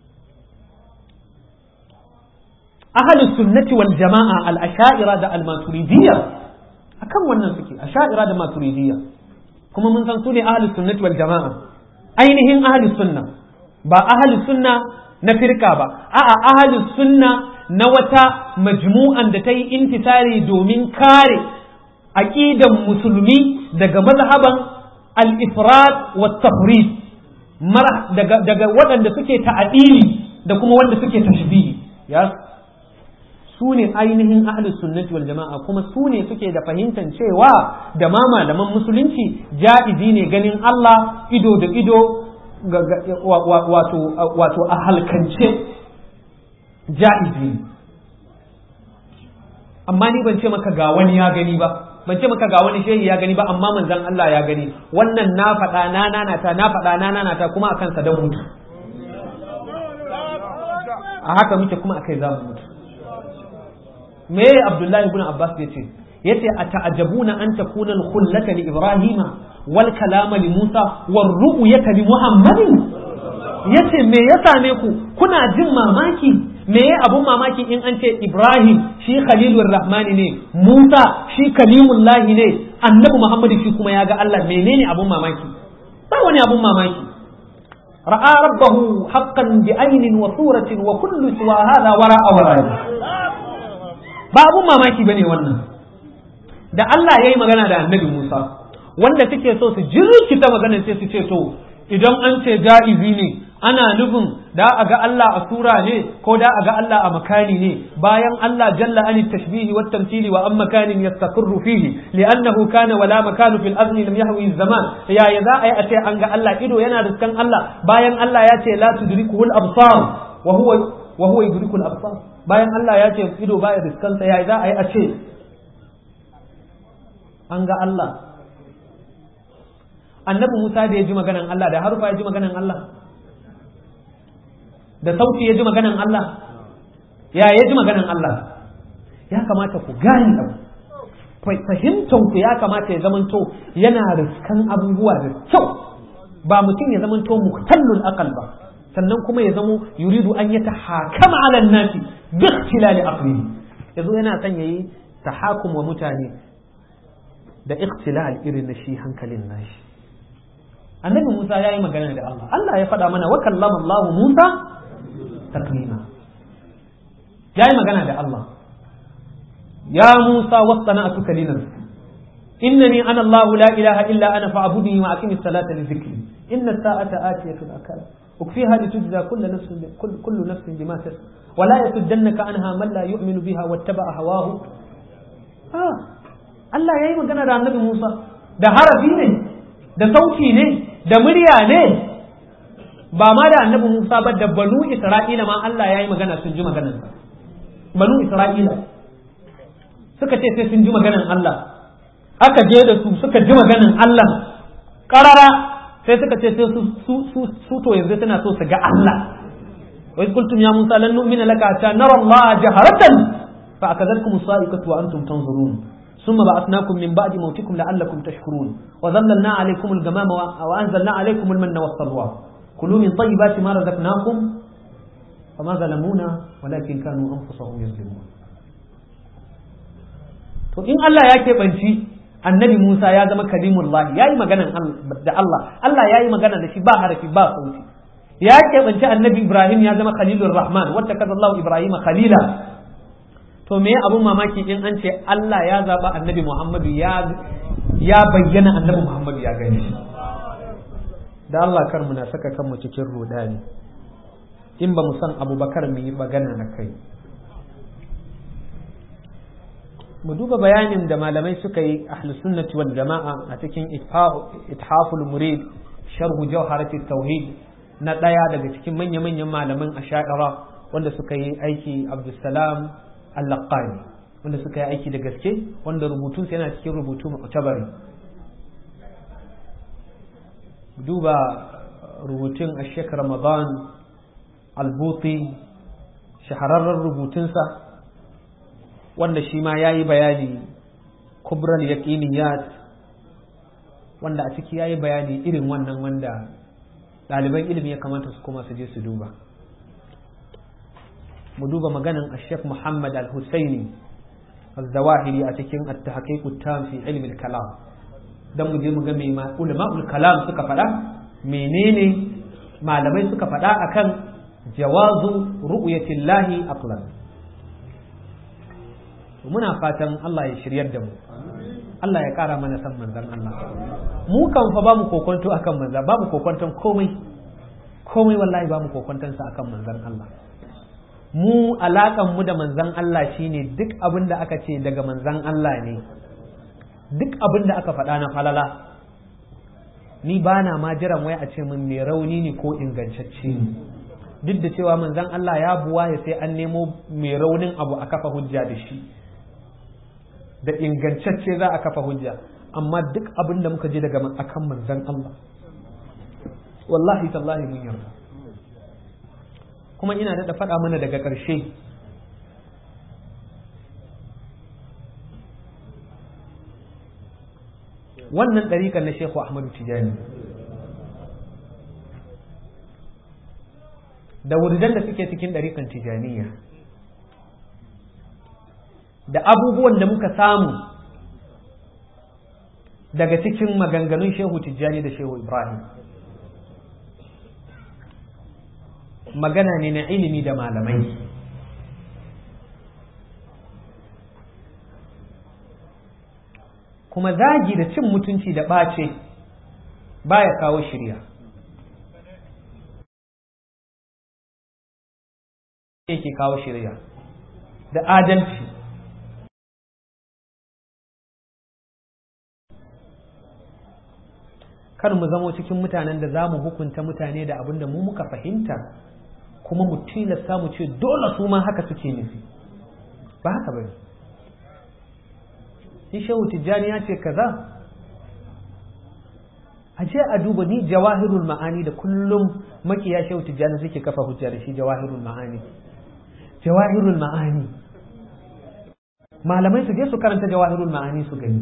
Ahlus sunnati wal jama'a al-asha'ira da al-maturidiyya akan wannan suke, asha'ira da maturidiyya. Kuma mun san su ne ahlus sunnati wal jama'a, ainihin ahlus sunna, ba ahlus sunna na firka ba, a'a ahlus sunna na wata majmu'an da ta yi intisari domin kare aqidan musulmi daga mazhaban al-ifrad wa tafrid, daga daga waɗanda suke ta'adili da kuma wanda suke tashbihi. ya su ne ainihin ahlus sunnati wal jama'a, kuma su ne suke da fahimtar cewa da ma malaman musulunci ja'izi ne ganin Allah ido da ido, wato wato a halkance ja'izi. Amma ni ban ce maka ga wani ya gani ba, ban ce maka ga wani shehi ya gani ba, amma manzon Allah ya gani. Wannan na faɗa na nanata na faɗa na nanata kuma akan sa dan mutu, a haka muke kuma akai za mu mutu. Me Abdullahi ibn Abbas yace yace ata'ajabuna an takuna al-khullata li Ibrahima wal kalama li Musa war ru'yata li Muhammadin. Yace me ya same ku kuna jin mamaki, me ya abun mamaki in an ce Ibrahim shi Khalilur Rahmani ne, Musa shi Kalimullahi ne, Annabi Muhammad shi kuma ya ga Allah. Menene abun mamaki? Ba wani abun mamaki. Ra'a rabbahu haqqan bi aynin wa suratin wa kullu siwa hadha wara'a wara'i. Ba abun mamaki bane wannan. Da Allah yayi magana da Annabi Musa, wanda suke so su jirkita maganar sai su ce to idan an ce ja'izi ne ana nufin da a ga Allah a sura ne ko da a ga Allah a makani ne, bayan Allah jalla an tashbihi wa tamthili wa am makanin yastaqirru fihi li'annahu kana wala makanu fil azli lam yahwi zaman. Ya ya za a yi a ce an ga Allah, ido yana riskan Allah bayan Allah ya ce la tudrikuhu al absar wa huwa wa huwa yudriku al absar. Bayan Allah ya ce ido baya riskan sa, ya za a yi a ce an ga Allah. Annabi Musa da ya ji maganan Allah, da harufa ya ji maganan Allah, da sauti ya ji maganan Allah, ya ya ji maganan Allah. Ya kamata ku gane abu, fahimtar ku ya kamata ya zamanto yana riskan abubuwa da kyau, ba mutum ya zamanto muhtallul aqal ba, sannan kuma ya zamo yuridu an yata hakama ala nasi bi ikhtilali aqlihi, yazo yana son yayi tahakum wa mutane da ikhtilal irin na shi hankalin nashi. Annabi Musa ya yi magana da Allah, Allah ya faɗa mana wa kallama Allah Musa taklima, ya yi magana da Allah. Ya Musa wasana'atuka li nafsi, innani ana Allah la ilaha illa ana fa'budni wa aqimis salata li dhikri inna as-sa'ata atiyatun akala ukfiha litujza kullu nafsin kullu nafsin bima tas'a wa la yasuddannaka anha man la yu'minu biha wattaba'a hawahu. ah Allah yayi magana da Annabi Musa da harafi ne da sauti ne da murya ne, ba ma da Annabi Musa ba da banu Isra'ila ma Allah yayi magana sun ji maganar banu Isra'ila suka ce sai sun ji maganar Allah, aka je da su suka ji maganar Allah karara sai suka ce sai su su su to yanzu suna so su ga Allah. wa iz qultum ya Musa lan nu'mina laka hatta nara Allah jaharatan fa akadhatkum as-sa'iqatu wa antum tanzurun thumma ba'athnakum min ba'di mawtikum la'allakum tashkurun wa dhallalna 'alaykum al-ghamama wa anzalna 'alaykum al-manna was-salwa kulu min tayyibati ma razaqnakum fama zalamuna walakin kanu anfusahum yazlimun. to in Allah ya keɓanci annabi Musa ya zama kalimullah ya yi magana da Allah, Allah ya yi magana da shi ba harafi ba sauti. Ya keɓanci annabi Ibrahim ya zama khalilur rahman wata kaza Allah Ibrahim khalila. To me abun mamaki in an ce Allah ya zaba annabi Muhammadu ya ya bayyana annabi Muhammadu ya gani shi. Da Allah kar mu na saka kanmu cikin rudani in ba mu san Abubakar mu yi magana na kai. mu duba bayanin da malamai suka yi ahlus sunnati wal jama'a a cikin ithaful murid sharhu jawharat tauhid na daya daga cikin manya manyan malaman ash'ira wanda suka yi aiki Abdussalam al-Laqani wanda suka yi aiki da gaske wanda rubutun sa yana cikin rubutu mu'tabari. duba rubutun Sheikh Ramadan al-Buti shahararren rubutunsa wanda shi ma ya yi bayani kubral yaqiniyat wanda a ciki ya yi bayani irin wannan wanda ɗaliban ilimi ya kamata su kuma su je su duba. mu duba maganan Sheikh Muhammad al-Husaini al-Zawahiri a cikin at-tahqiq at-tam fi ilm al-kalam dan mu je mu ga me ulama'ul kalam suka faɗa, menene malamai suka faɗa akan jawazu ru'yatillahi aqlan. muna fatan Allah ya shiryar da mu, Allah ya kara mana san manzon Allah. mu kan fa ba mu kokonto akan manzon, ba mu kokonton komai komai wallahi ba mu kokonton sa akan manzon Allah. mu alakan mu da manzon Allah shine duk abin da aka ce daga manzon Allah ne, duk abin da aka faɗa na falala ni ba na ma jiran wai a ce min mai rauni ne ko ingantacce ne, duk da cewa manzon Allah ya buwa ya sai an nemo mai raunin abu a kafa hujja da shi, da ingantacce za a kafa hujja, amma duk abin da muka ji daga akan manzon Allah wallahi tallahi mun yarda. kuma ina da faɗa mana daga ƙarshe wannan ɗariƙar na Shehu Ahmadu Tijani da wurdan da suke cikin ɗariƙar Tijaniya da abubuwan da muka samu daga cikin maganganun Shehu Tijjani da Shehu Ibrahim magana ne na ilimi da malamai. kuma zagi da cin mutunci da ɓace baya kawo shirya. yake kawo shirya da adalci. kar mu zamo cikin mutanen da za mu hukunta mutane da abin da mu muka fahimta kuma mu tilasta mu ce dole su ma haka suke nufi, ba haka bane. shi Shehu Tijjani ya ce kaza, a je a duba ni Jawahirul Ma'ani da kullum makiya Shehu Tijjani suke kafa hujja da shi. Jawahirul Ma'ani Jawahirul Ma'ani malamai su je su karanta Jawahirul Ma'ani su gani,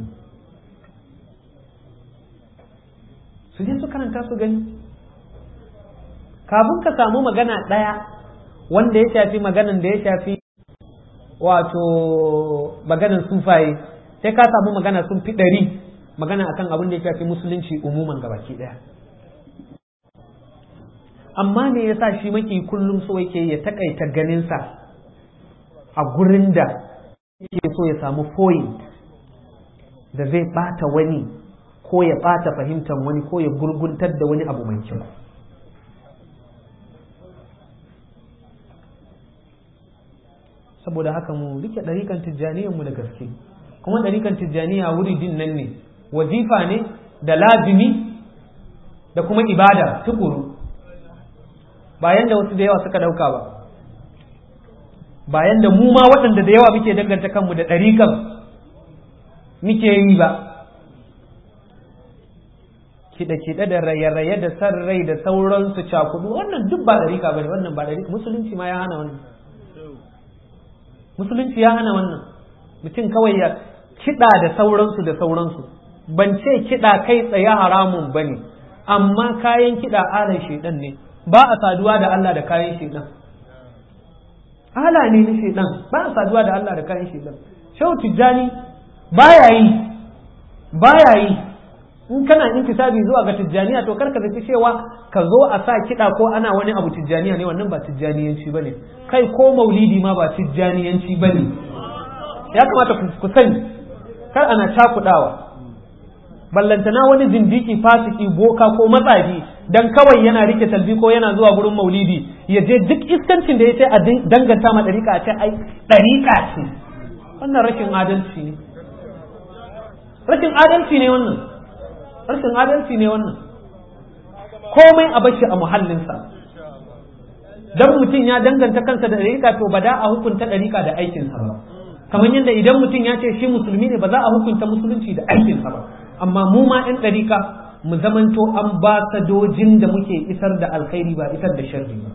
su je su karanta su gani. kafin ka samu magana ɗaya wanda ya shafi maganan da ya shafi wato maganan sufaye, sai ka samu magana sun fi ɗari magana akan abin da ya shafi musulunci umuman gabaki ɗaya. amma ne ya sa shi maki kullum so yake ya takaita ganinsa a gurin da yake so ya samu point, da zai ɓata wani ko ya ɓata fahimtar wani ko ya gurguntar da wani abu mai kyau. Saboda haka mu rike ɗarikan tijjaniyan mu da gaske, kuma ɗarikan tijjaniya wuri din nan ne, wazifa ne da lazimi da kuma ibada tukuru, bayan da wasu da yawa suka ɗauka ba, bayan da mu ma waɗanda da yawa muke danganta kanmu da ɗarikan muke yi ba. Kiɗe-kiɗe da raye-raye da san rai da sauransu cakudu, wannan duk ba ɗarika ba ne, wannan ba ɗarika. Musulunci ma ya hana wannan, musulunci ya hana wannan. Mutum kawai ya kiɗa da sauransu da sauransu. Ban ce kiɗa kai tsaye haramun ba ne, amma kayan kiɗa alan shaidan ne, ba a saduwa da Allah da kayan shaidan. Ala ne na shaidan, ba a saduwa da Allah da kayan shaidan. Shehu Tijjani baya yi, baya yi. In kana intisabi zuwa ga tijjaniya to karka zaci cewa ka zo a sa kiɗa ko ana wani abu tijjaniya ne, wannan ba tijjaniyanci bane. Kai ko maulidi ma ba tijjaniyanci bane. Ya kamata ku sani, kar ana cakudawa. Ballantana wani zindiki fasiki boka ko matsafi dan kawai yana rike talbi ko yana zuwa gurin maulidi ya je duk iskancin da ya ce a danganta ma dariƙa a ce ai dariƙa ce. Wannan rashin adalci ne. Rashin adalci ne wannan. Rashin adalci ne wannan. Komai a bashi a muhallinsa. Dan mutum ya danganta kansa da dariƙa to ba da a hukunta dariƙa da aikinsa ba. Kamar yadda idan mutum ya ce shi musulmi ne ba za a hukunta musulunci da aikinsa ba. Amma mu ma 'yan ɗarika mu zamanto an ba sadojin da muke isar da alkhairi ba isar da sharri ba.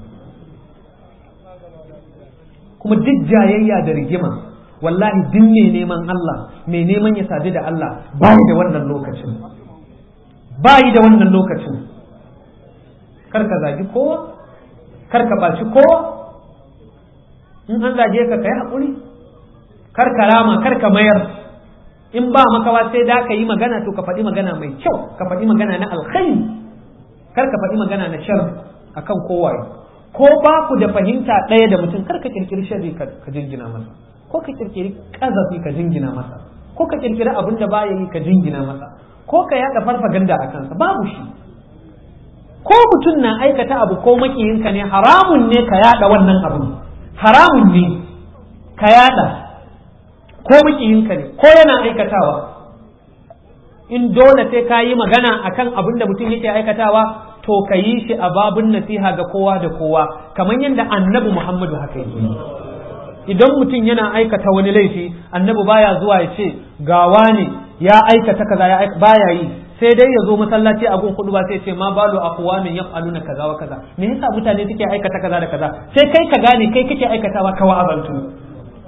Kuma duk jayayya da rigima wallahi duk mai neman Allah mai neman ya sadu da Allah bayi da wannan lokacin, bayi da wannan lokacin. Kar ka zagi kowa, kar ka baci kowa, in an zage ka kai haƙuri, kar ka rama, kar ka mayar. In ba makawa sai da ka yi magana to ka faɗi magana mai kyau, ka faɗi magana na alkhairi, kar ka faɗi magana na sharri akan kowaye. Ko ba ku da fahimta ɗaya da mutum, kar ka kirkiri sharri ka jingina masa, ko ka kirkiri ƙazafi ka jingina masa, ko ka kirkiri abin da baya yi ka jingina masa, ko ka yaɗa farfaganda a kansa, babu shi. Ko mutum na aikata abu ko makiyinka ne, haramun ne ka yaɗa wannan abin, haramun ne ka yaɗa. Ko makiyinka ne ko yana aikatawa, in dole sai ka yi magana akan abin da mutum yake aikatawa to ka yi shi a babun nasiha ga kowa da kowa, kamar yadda annabi Muhammadu haka yake. Idan mutum yana aikata wani laifi, annabi baya zuwa ya ce gawa ne ya aikata kaza ya aikata, baya yi, sai dai ya zo masallaci a gun kudu ba sai ce ma balu aqwamin yaf'aluna kaza wa kaza, me yasa mutane suke aikata kaza da kaza, sai kai ka gane kai kake aikatawa ka wa'azantu.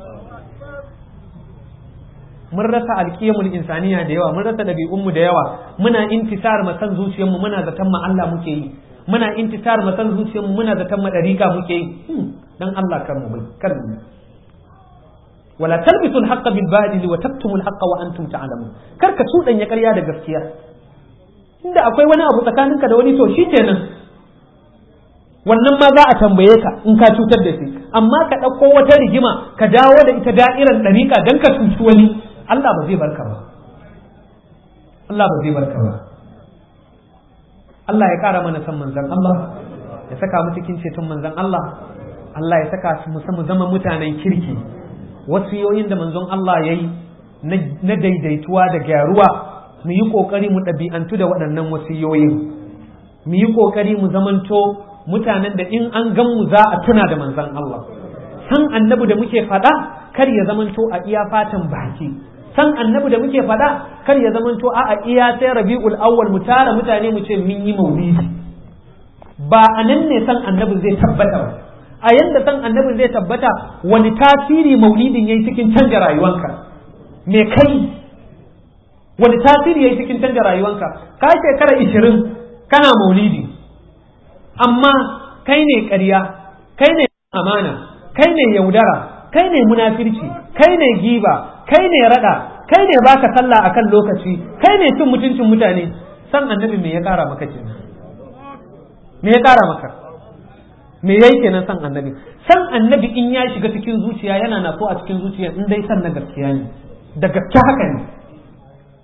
Mun rasa alkiyamul insaniya da yawa, mun rasa dabi'unmu da yawa, muna intisar ma san zuciyarmu, muna zaton ma Allah muke yi, muna intisar ma san zuciyarmu, muna zaton ma dariƙa muke yi. Dan Allah kar mu kar mu wala talbisu al-haqqa bil batil wa taktumu al-haqqa wa antum ta'lamun. Kar ka tudanya ƙarya da gaskiya. Inda akwai wani abu tsakaninka da wani to shikenan, wannan ma za a tambaye ka in ka cutar da shi, amma ka ɗauko wata rigima ka dawo da ita da'irar dariƙa dan ka cuci wani, Allah ba zai barka ba. Allah ba zai barka ba. Allah ya ƙara mana san manzon Allah, ya saka mu cikin ceton manzon Allah, Allah ya saka mu zama mutanen kirki. Wasiyoyin da manzon Allah ya yi na daidaituwa da gyaruwa, mu yi ƙoƙari mu ɗabi'antu da waɗannan wasiyoyin. Mu yi ƙoƙari mu zamanto mutanen da in an gan mu za a tuna da manzon Allah. San annabi da muke faɗa kar ya zamanto a iya fatan baki. San annabi da muke faɗa kar ya zamanto a a iya sai Rabiul Awwal mu tara mutane mu ce mun yi maulidi. Ba a nan ne san annabi zai tabbata ba. A yanda san annabi zai tabbata wani tasiri maulidin yayi cikin canja rayuwanka. Me kai? Wani tasiri yayi cikin canja rayuwanka? Ka shekara ishirin kana maulidi. Amma kai ne ƙarya, kai ne amana, kai ne yaudara, kai ne munafirci, kai ne giba, kai ne rada, kai ne baka sallah akan lokaci, kai ne cin mutuncin mutane. San annabi me ya kara maka kenan? Me ya kara maka? Me yayi kenan san annabi? San annabi in ya shiga cikin zuciya yana na so a cikin zuciya in dai san na gaskiya ne. Da gaske haka ne.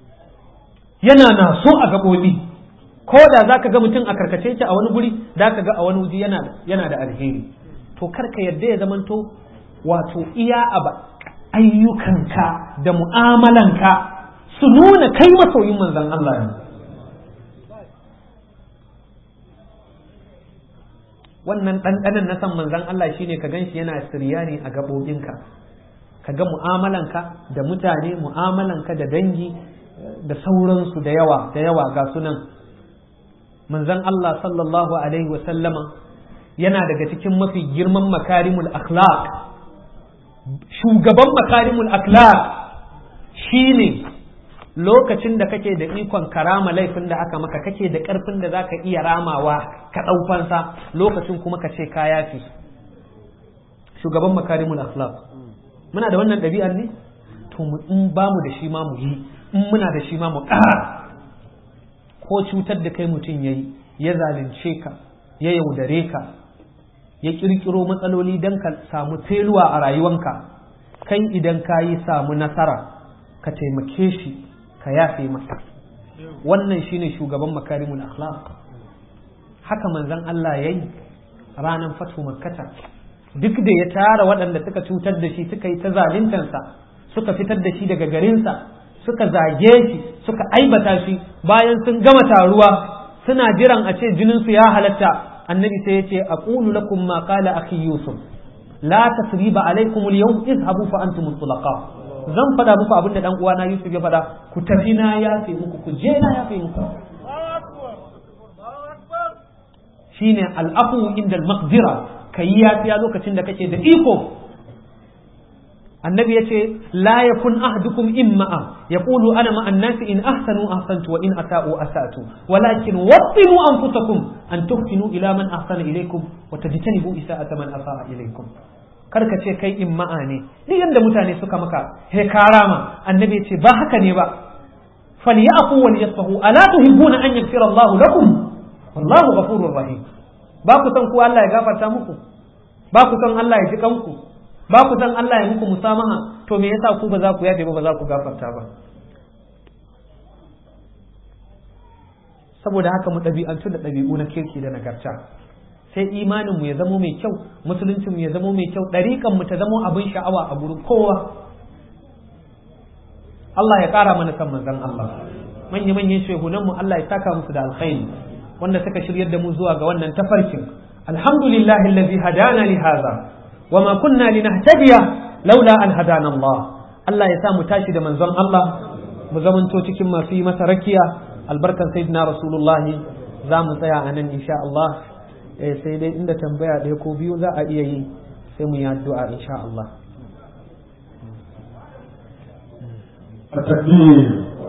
yana naso a gaɓoɓi, ko da za ka ga mutum a karkace ki a wani guri da ka ga a wani wuji yana da alheri. To karka yadda ya zamanto wato iya ayyukanka da mu'amalanka su nuna kai masoyin manzon Allah ne. Wannan ɗanɗanan na san manzon Allah shine ka ganshi yana sirya ne a gaɓoɓinka, ka ga mu'amalanka da mutane, mu'amalanka da dangi da sauransu da yawa da yawa ga sunan. Manzon Allah sallallahu alaihi wasallama yana daga cikin mafi girman makarimul akhlaq. Shugaban makarimul akhlaq shine lokacin da kake da ikon karama laifin da aka maka, kake da karfin da zaka iya ramawa ka ɗaufansa, lokacin kuma ka ce ka yafi. Shugaban makarimul akhlaq. Muna da wannan ɗabi'ar ne? To in ba mu da shi ma mu yi, in muna da shi ma mu ƙara. Ko cutar da kai mutum yayi, ya zalunce ka, ya yaudare ka, ya kirkiro matsaloli don ka samu teluwa a rayuwanka, kai idan ka yi samu nasara ka taimake shi ka yafe masa. Wannan shine shugaban makarimul akhlaq. Haka manzon Allah yayi ranar fatu makkata, duk da ya tara waɗanda suka cutar da shi, suka yi ta zaluntansa, suka fitar da shi daga garinsa, suka zage shi, suka aibata shi, bayan sun gama taruwa suna jiran a ce jininsu ya halatta, annabi sai ya ce aqulu lakum ma qala akhi yusuf la tasriba alaykum al-yawm izhabu fa antum tulaqa. Zan fada muku abin da dan uwana Yusuf ya fada, ku tafi na yafe muku, ku je na yafe muku. Shine al-afu inda al-maqdira, kai yafiya lokacin da kake da iko. Annabi yace la yakun ahdukum imma'a yaqulu ana ma'an nasi in ahsanu ahsantu wa in asa'u asa'tu walakin wattinu anfusakum an tuhtinu ila man ahsana ilaykum wa tajtanibu isa'ata man asa'a ilaykum. Karka ce kai imma'a ne, ni yanda mutane suka maka he karama. Annabi yace ba haka ne ba, falyafu wal yasfahu ala tuhibbuna an yaghfira Allahu lakum wallahu ghafurur rahim. Ba ku san ku Allah ya gafarta muku? Ba ku san Allah ya ji kanku? Ba ku san Allah ya muku musamaha? To me yasa ku ba za ku yafe ba, ba za ku gafarta ba? Saboda haka mu ɗabi'antu da ɗabi'u na kirki da nagarta, sai imanin mu ya zamo mai kyau, musuluncin mu ya zamo mai kyau, ɗariƙan mu ta zamo abin sha'awa a gurin kowa. Allah ya ƙara mana san manzon Allah. Manya manyan shehunan mu Allah ya saka musu da alkhairi, wanda suka shiryar da mu zuwa ga wannan tafarkin. Alhamdulillahi allazi hadana li hadha wama kunna linahtadiya laula an hadana Allah. Allah ya sa mu tashi da manzon Allah, mu zamanto cikin masu yi masa rakiya albarkan sayyidina Rasulullah. Za mu tsaya a nan insha Allah, eh, sai dai inda tambaya ɗaya ko biyu za a iya yi sai mu yi addu'a insha Allah. التكبير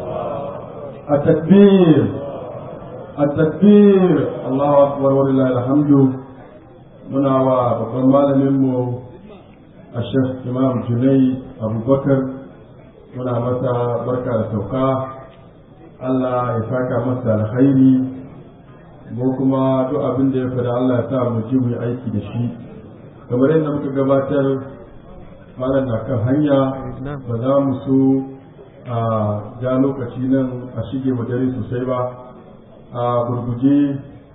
التكبير التكبير الله أكبر ولله الحمد. muna wa babban malaminmu a shek imam junai abubakar muna masa barka da sauka. Allah ya saka masa alkhairi, mu kuma duk abin da ya fada Allah ya sa mu ji mu aiki da shi. Kamar yadda muka gabatar, malam na kan hanya, ba za mu so a ja lokaci nan a shige mu dare sosai ba. A gurguje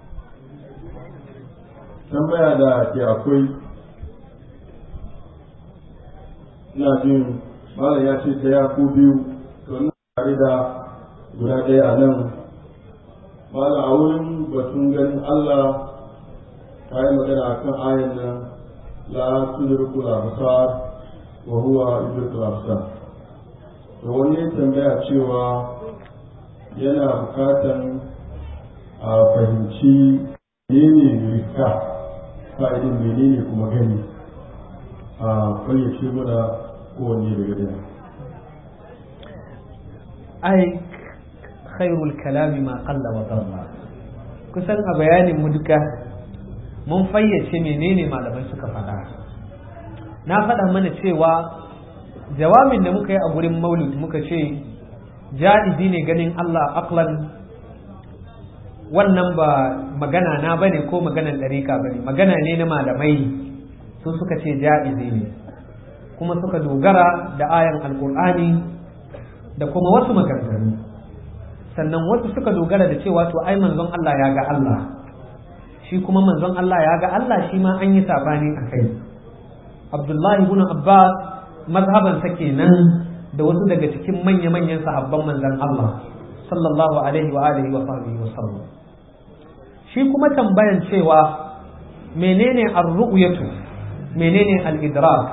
tambaya da ke akwai, ina jin malam ya ce daya ko biyu, to ina tare da guda ɗaya a nan. Malam a wurin batun ganin Allah ta yi magana a kan ayan nan la tudriku al-absar wa huwa yudriku al-absar. To wani tambaya cewa yana bukatan a fahimci menene rika, fa'idin menene kuma gani, a fayyace muna kowanne daga daya. Ai khairul kalami ma qalla wa dalla. Kusan a bayanin mu duka mun fayyace menene malamai suka faɗa. Na faɗa mana cewa jawabin da muka yi a gurin maulid muka ce ja'izi ne ganin Allah aqlan. Wannan ba magana na bane ko maganan ɗarika bane, magana ne na malamai, su suka ce ja'izi ne, kuma suka dogara da ayan alkur'ani da kuma wasu maganganu. sannan wasu suka dogara da cewa to ai manzon Allah ya ga Allah, shi kuma manzon Allah ya ga Allah shi ma an yi sabani a kai. Abdullahi ibn Abbas mazhabansa kenan da wasu daga cikin manya-manyan sahabban manzon Allah sallallahu alaihi wa alihi wa sahbihi wa sallam. Shi kuma tambayan cewa menene ar-ru'yatu menene al-idrak,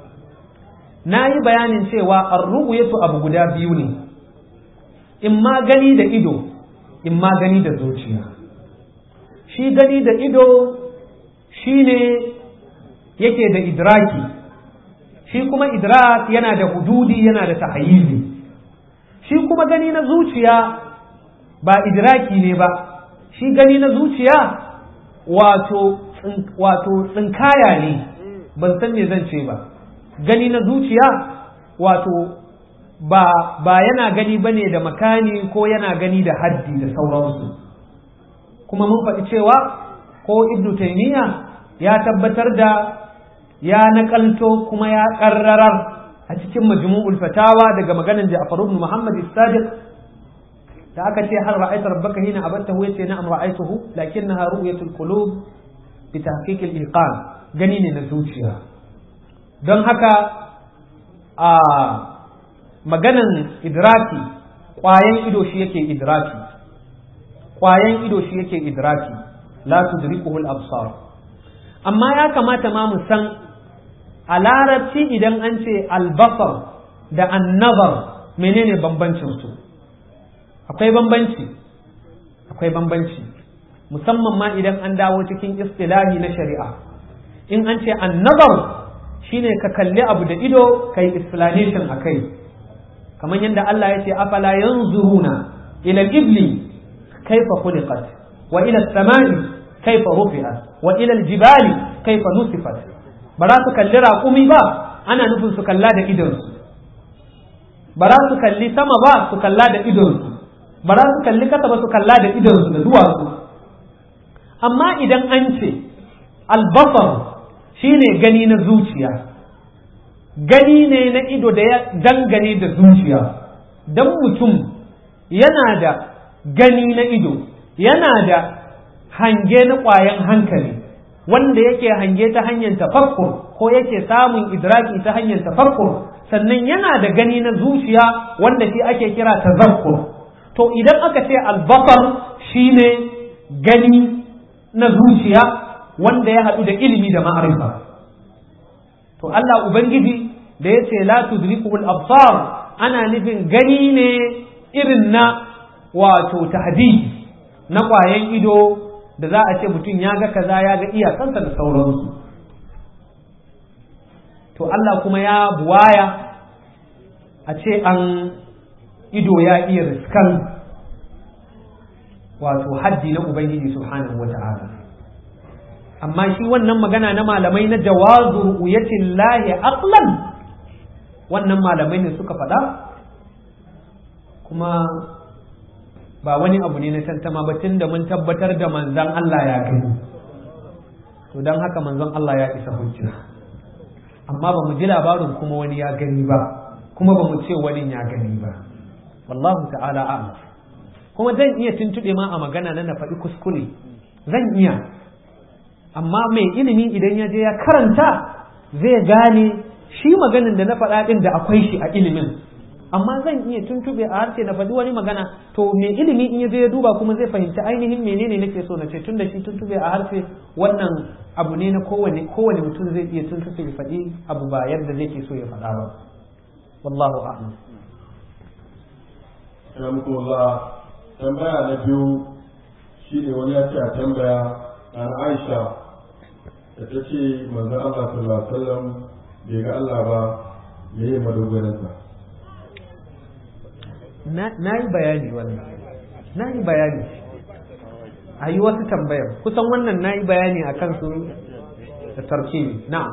nayi bayanin cewa ar-ru'yatu abu guda biyu ne, imma gani da ido imma gani da zuciya. Shi gani da ido shine yake da idraki, shi kuma idrak yana da hududi yana da tahayyizi. Shi kuma gani na zuciya ba idraki ne ba, shi gani na zuciya wato wato tsinkaya ne, ban san me zan ce ba. Gani na zuciya wato ba ba yana gani bane da makani ko yana gani da haddi da sauransu. Kuma mun faɗi cewa ko Ibn Taymiyyah ya tabbatar da ya nakalto kuma ya ƙarrarar a cikin Majmu'ul Fatawa daga maganar Ja'far ibn Muhammad as-Sadiq da aka ce har ra'aita rabbaka hina abattahu yace na'am ra'aituhu lakinnaha ru'yatul qulub bi tahqiq al-iqan, gani ne na zuciya. Don haka a maganan idraki, ƙwayan ido shi yake idraki, ƙwayan ido shi yake idraki, la tudrikuhu al-absar. Amma ya kamata ma mu san a larabci idan an ce albasar da annazar menene bambancin su. Akwai bambanci, akwai bambanci musamman ma idan an dawo cikin istilahi na shari'a. In an ce annazar shine ka kalli abu da ido kai explanation akai, kamar yadda Allah ya ce afala yanzuruna ila al-ibli kayfa khuliqat wa ila as-samai kayfa rufi'at wa ila al-jibali kayfa nusifat. Ba za su kalli raƙumi ba, ana nufin su kalla da idonsu. Ba za su kalli sama ba, su kalla da idonsu. Ba za su kalli kasa ba, su kalla da idonsu da duwatsu. Amma idan an ce albasar shine gani na zuciya, gani ne na ido da ya dangane da zuciya. Dan mutum yana da gani na ido, yana da hange na ƙwayan hankali, wanda yake hange ta hanyar tafakkur ko yake samun idraki ta hanyar tafakkur, sannan yana da gani na zuciya wanda shi ake kira tazakkur. To idan aka ce albasar shine gani na zuciya wanda ya haɗu da ilimi da ma'arifa. To Allah Ubangiji da ya ce la tudrikuhul absar ana nufin gani ne irin na wato tahdid na ƙwayan ido da za a ce mutum ya ga kaza ya ga iyakansa da sauransu. To Allah kuma ya buwaya a ce an ido ya iya riskan wato haddi na Ubangiji subhanahu wa ta'ala. Amma shi wannan magana na malamai na jawazu ru'yatin lahi aqlan, wannan malamai ne suka faɗa, kuma ba wani abu ne na tantama ba, tun da mun tabbatar da manzon Allah ya gani, to don haka manzon Allah ya isa hujja. Amma ba mu ji labarin kuma wani ya gani ba, kuma ba mu ce wani ya gani ba, wallahu ta'ala a'lam. Kuma zan iya tuntuɓe ma a magana na na faɗi kuskure, zan iya, amma mai ilimi idan ya je ya karanta zai gane shi maganin da na faɗa ɗin da akwai shi a ilimin. Amma zan iya tuntube a harshe na faɗi wani magana, to mai ilimi in ya je ya duba kuma zai fahimci ainihin menene nake so na ce, tunda shi tuntube a harshe wannan abu ne na kowane kowane mutum zai iya tuntube ya faɗi abu ba yadda zai ke so ya faɗa ba. Wallahu a'lam. Alhamdulillah. Tambaya na biyu shi ne wani ya ce a tambaya an Aisha da ta ce manzon Allah sallallahu alaihi wasallam bai ga Allah ba, me ya madogaransa? Na yi bayani wannan, na yi bayani a yi wasu tambayar kusan wannan na yi bayani a kansu da tarkibi. Na'am.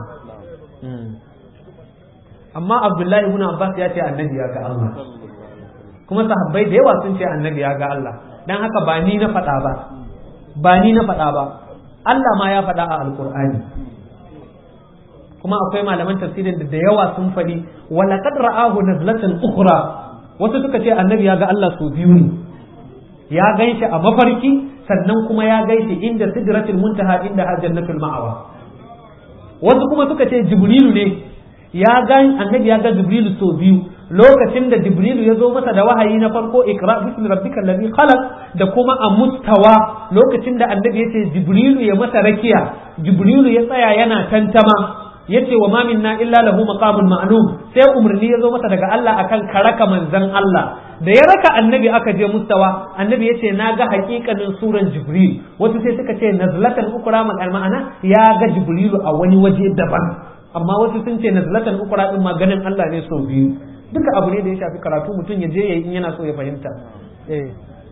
Amma Abdullahi ibn Abbas ya ce annabi ya ga Allah, kuma sahabbai da yawa sun ce annabi ya ga Allah. Dan haka ba ni na faɗa ba, ba ni na faɗa ba, Allah ma ya faɗa a Alƙur'ani. Kuma akwai malaman tafsirin da da yawa sun faɗi wa laqad ra'ahu nazlatan ukhra, wasu suka ce annabi ya ga Allah sau biyu ne, ya ganshi a mafarki sannan kuma ya ganshi inda sidratul muntaha inda jannatul ma'awa. Wasu kuma suka ce Jibrilu ne ya ga annabi ya ga Jibrilu so biyu, lokacin da Jibrilu ya zo masa da wahayi na farko ikra bismi rabbikal ladhi khalaq, da kuma a mustawa lokacin da annabi ya ce Jibrilu ya masa rakiya, Jibrilu ya tsaya yana tantama yace wa ma minna illa lahu maqamun ma'lum, sai umarni ya zo masa daga Allah akan karaka manzon Allah. Da ya raka annabi aka je mustawa, annabi yace na ga hakikanin suran Jibril, wasu sai suka ce nazlatan ukra ma'ana ya ga Jibrilu a wani waje daban, amma wasu sun ce nazlatan ukra din maganin Allah ne sau biyu. Duka abu ne da ya shafi karatu, mutum ya je yayi in yana so ya fahimta. eh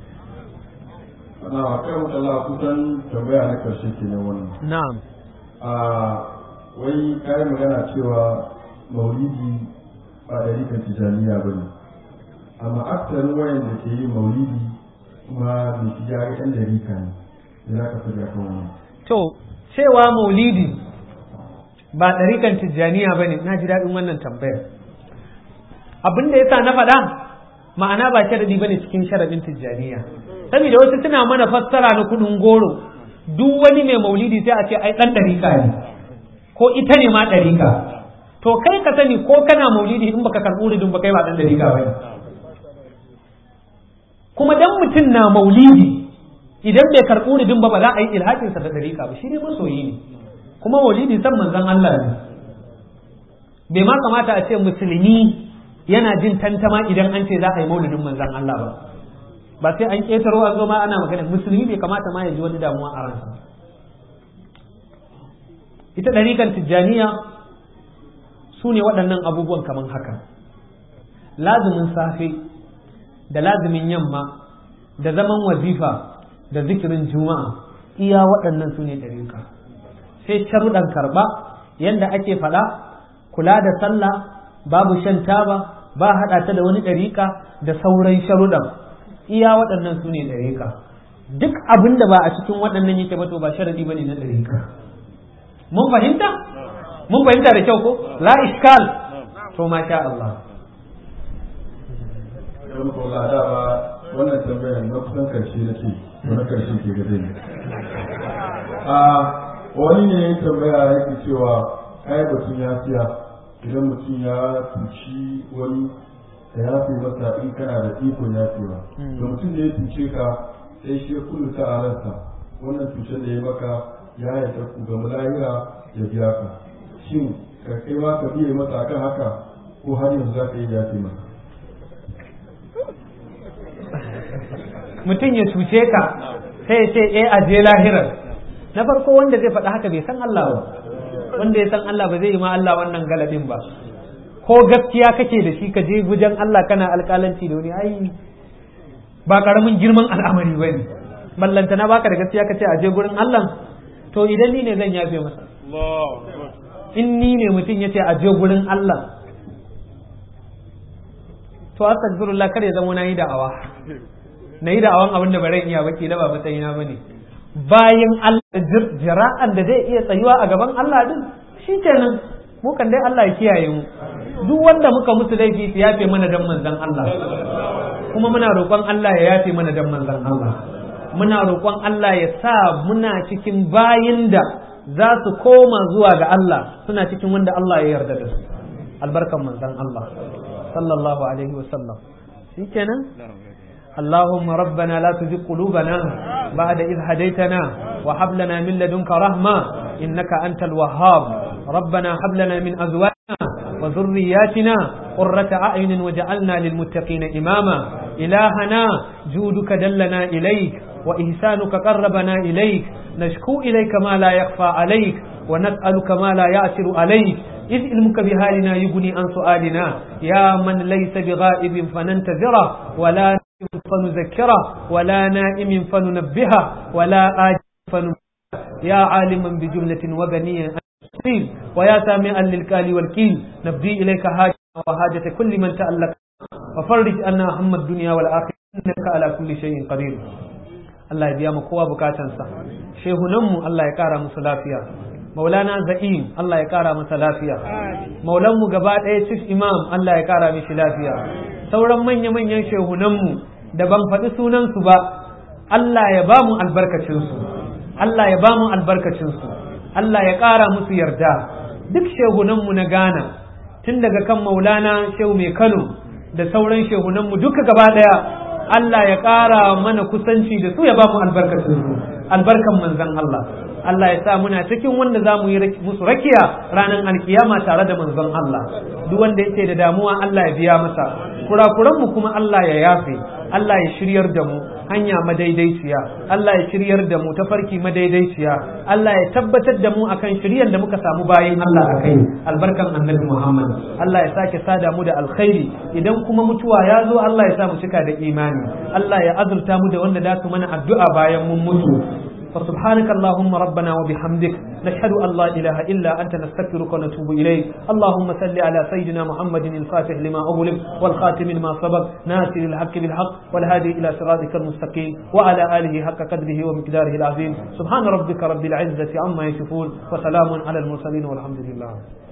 ana kai Allah kusan tambaya na karshe kenan wannan. na'am a wai kai magana cewa maulidi ba da rikan tijaniya bane, amma aksarin wayanda ke yin maulidi kuma bai shi ya ga yan darika ne, da za ka fada kan wannan. to cewa maulidi ba ɗarikan tijjaniya ba ne, na ji daɗin wannan tambayar. Abin da ya sa na faɗa ma'ana ba sharaɗi ba ne cikin sharaɗin tijjaniya, saboda wasu suna mana fassara na kuɗin goro, duk wani mai maulidi sai a ce ai ɗan ɗarika ne ko ita ne ma ɗarika. To kai ka sani ko kana maulidi in baka karɓi uridin ba kai ba ɗan ɗarika ba ne. Kuma dan mutum na maulidi idan bai karɓi uridin ba ba za a yi ilhaƙinsa da ɗarika ba, shi ne masoyi ne. Kuma maulidi san manzon Allah ne, bai ma kamata a ce musulmi yana jin tantama idan an ce za a yi maulidin manzon Allah ba, ba sai an ƙetaro a zo ma ana magana. Musulmi bai kamata ma ya ji wani damuwa a ransa. Ita ɗarikan tijjaniya su ne waɗannan abubuwan kamar haka: lazumin safe da lazumin yamma da zaman wazifa da zikirin juma'a, iya waɗannan su ne ɗarika. Sai sharuɗan karɓa yadda ake faɗa, kula da sallah, babu shan taba, ba haɗa ta da wani ɗariƙa da sauran sharuɗan, iya waɗannan su ne ɗariƙa. Duk abin da ba a cikin waɗannan yake ba to ba sharaɗi ba ne na ɗariƙa. Mun fahimta? Mun fahimta da kyau ko? La iskal. To masha Allah. Yau ko la dama wannan tambayar na kusan karshe nake, na karshe ke gare ni. A wani ne ya tambaya yake cewa kai batun ya siya, idan mutum ya tuci wani da ya fi masa in kana da ikon ya fi ba, da mutum da ya tuce ka sai shi ya kullu ta a ransa wannan tucen da ya maka ya yarda ku ga lahira ya biya ka, shin ka kai ma ka biye masa akan haka ko har yanzu za ka yi ya fi masa? Mutum ya tuce ka sai ya ce eh a je lahirar. Na farko wanda zai faɗa haka bai san Allah ba, wanda ya san Allah ba zai yi ma Allah wannan galabin ba. Ko gaskiya kake da shi ka je gujen Allah kana alƙalanci da wani, ai ba ƙaramin girman al'amari ba ne. Ballanta na baka da gaskiya ka ce a je gurin Allah, to idan ni ne zan yafe masa. In ni ne mutum ya ce a je gurin Allah, to astaghfirullah kar ya zama na yi da'awa, na yi da'awan abin da ba ran iya ba ke da ba matsayina ba ne. Bayan Allah jira'an da zai iya tsayuwa a gaban Allah din, shi kenan mu kan dai Allah ya kiyaye mu. Duk wanda muka musu laifi su yafe mana dan manzon Allah, kuma muna roƙon Allah ya yafe mana dan manzon Allah. Muna roƙon Allah ya sa muna cikin bayin da za su koma zuwa ga Allah, suna cikin wanda Allah ya yarda da su, albarkan manzon Allah sallallahu alaihi wa sallam. Shi kenan اللهم ربنا لا تزغ قلوبنا بعد إذ هديتنا وهب لنا من لدنك رحمة إنك أنت الوهاب. ربنا هب لنا من أزواجنا وذرياتنا قرة أعين وجعلنا للمتقين إماما. إلهنا جودك دلنا إليك وإحسانك قربنا إليك، نشكو إليك ما لا يخفى عليك ونسألك ما لا يعثر عليك، إذ علمك بحالنا يغني عن سؤالنا. يا من ليس بغائب فننتظره، ولا فنذكره، ولا نائم فننبهه، ولا آجل فننبهه. يا عالما بجملة وبنيا أنصيب، ويا سامعا للكال والكيل، نبدي إليك حاجة وحاجة كل من تألق، وفرج أن هم الدنيا والآخرة إنك على كل شيء قدير. الله يبيا مكوا بكاتنسا. شيخنمو الله يكارا مسلافيا. مولانا زعيم الله يكارا مسلافيا. مولانمو غبات أي شيخ إمام الله يكارا مش لافيا. sauran manya-manyan shehunanmu da ban faɗi sunansu ba Allah ya ba mu albarkacinsu Allah ya ba mu albarkacinsu Allah ya ƙara musu yarda duk shehunanmu na Ghana tun daga kan Maulana Shehu Mai Kano da sauran shehunanmu duka gaba ɗaya Allah ya ƙara mana kusanci da su ya ba mu albarkacinsu albarkan manzon Allah Allah ya sa muna cikin wanda za mu yi musu rakiya ranar alkiyama tare da manzon Allah duk wanda yake da damuwa Allah ya biya masa kurakuranmu kuma Allah ya yafe Allah ya shiryar da mu hanya madaidaiciya Allah ya shiryar da mu tafarki madaidaiciya Allah ya tabbatar da mu akan shiryar da muka samu bayin Allah akai albarkan annabi Muhammad Allah ya sake sada mu da alkhairi idan kuma mutuwa ya zo Allah ya sa mu cika da imani Allah ya azurta mu da wanda za su mana addu'a bayan mun mutu فسبحانك اللهم ربنا وبحمدك نشهد أن لا إله إلا أنت نستغفرك ونتوب إليك اللهم صل على سيدنا محمد الفاتح لما أغلق والخاتم لما سبق ناصر الحق بالحق والهادي إلى صراطك المستقيم وعلى آله حق قدره ومقداره العظيم سبحان ربك رب العزة عما يصفون وسلام على المرسلين والحمد لله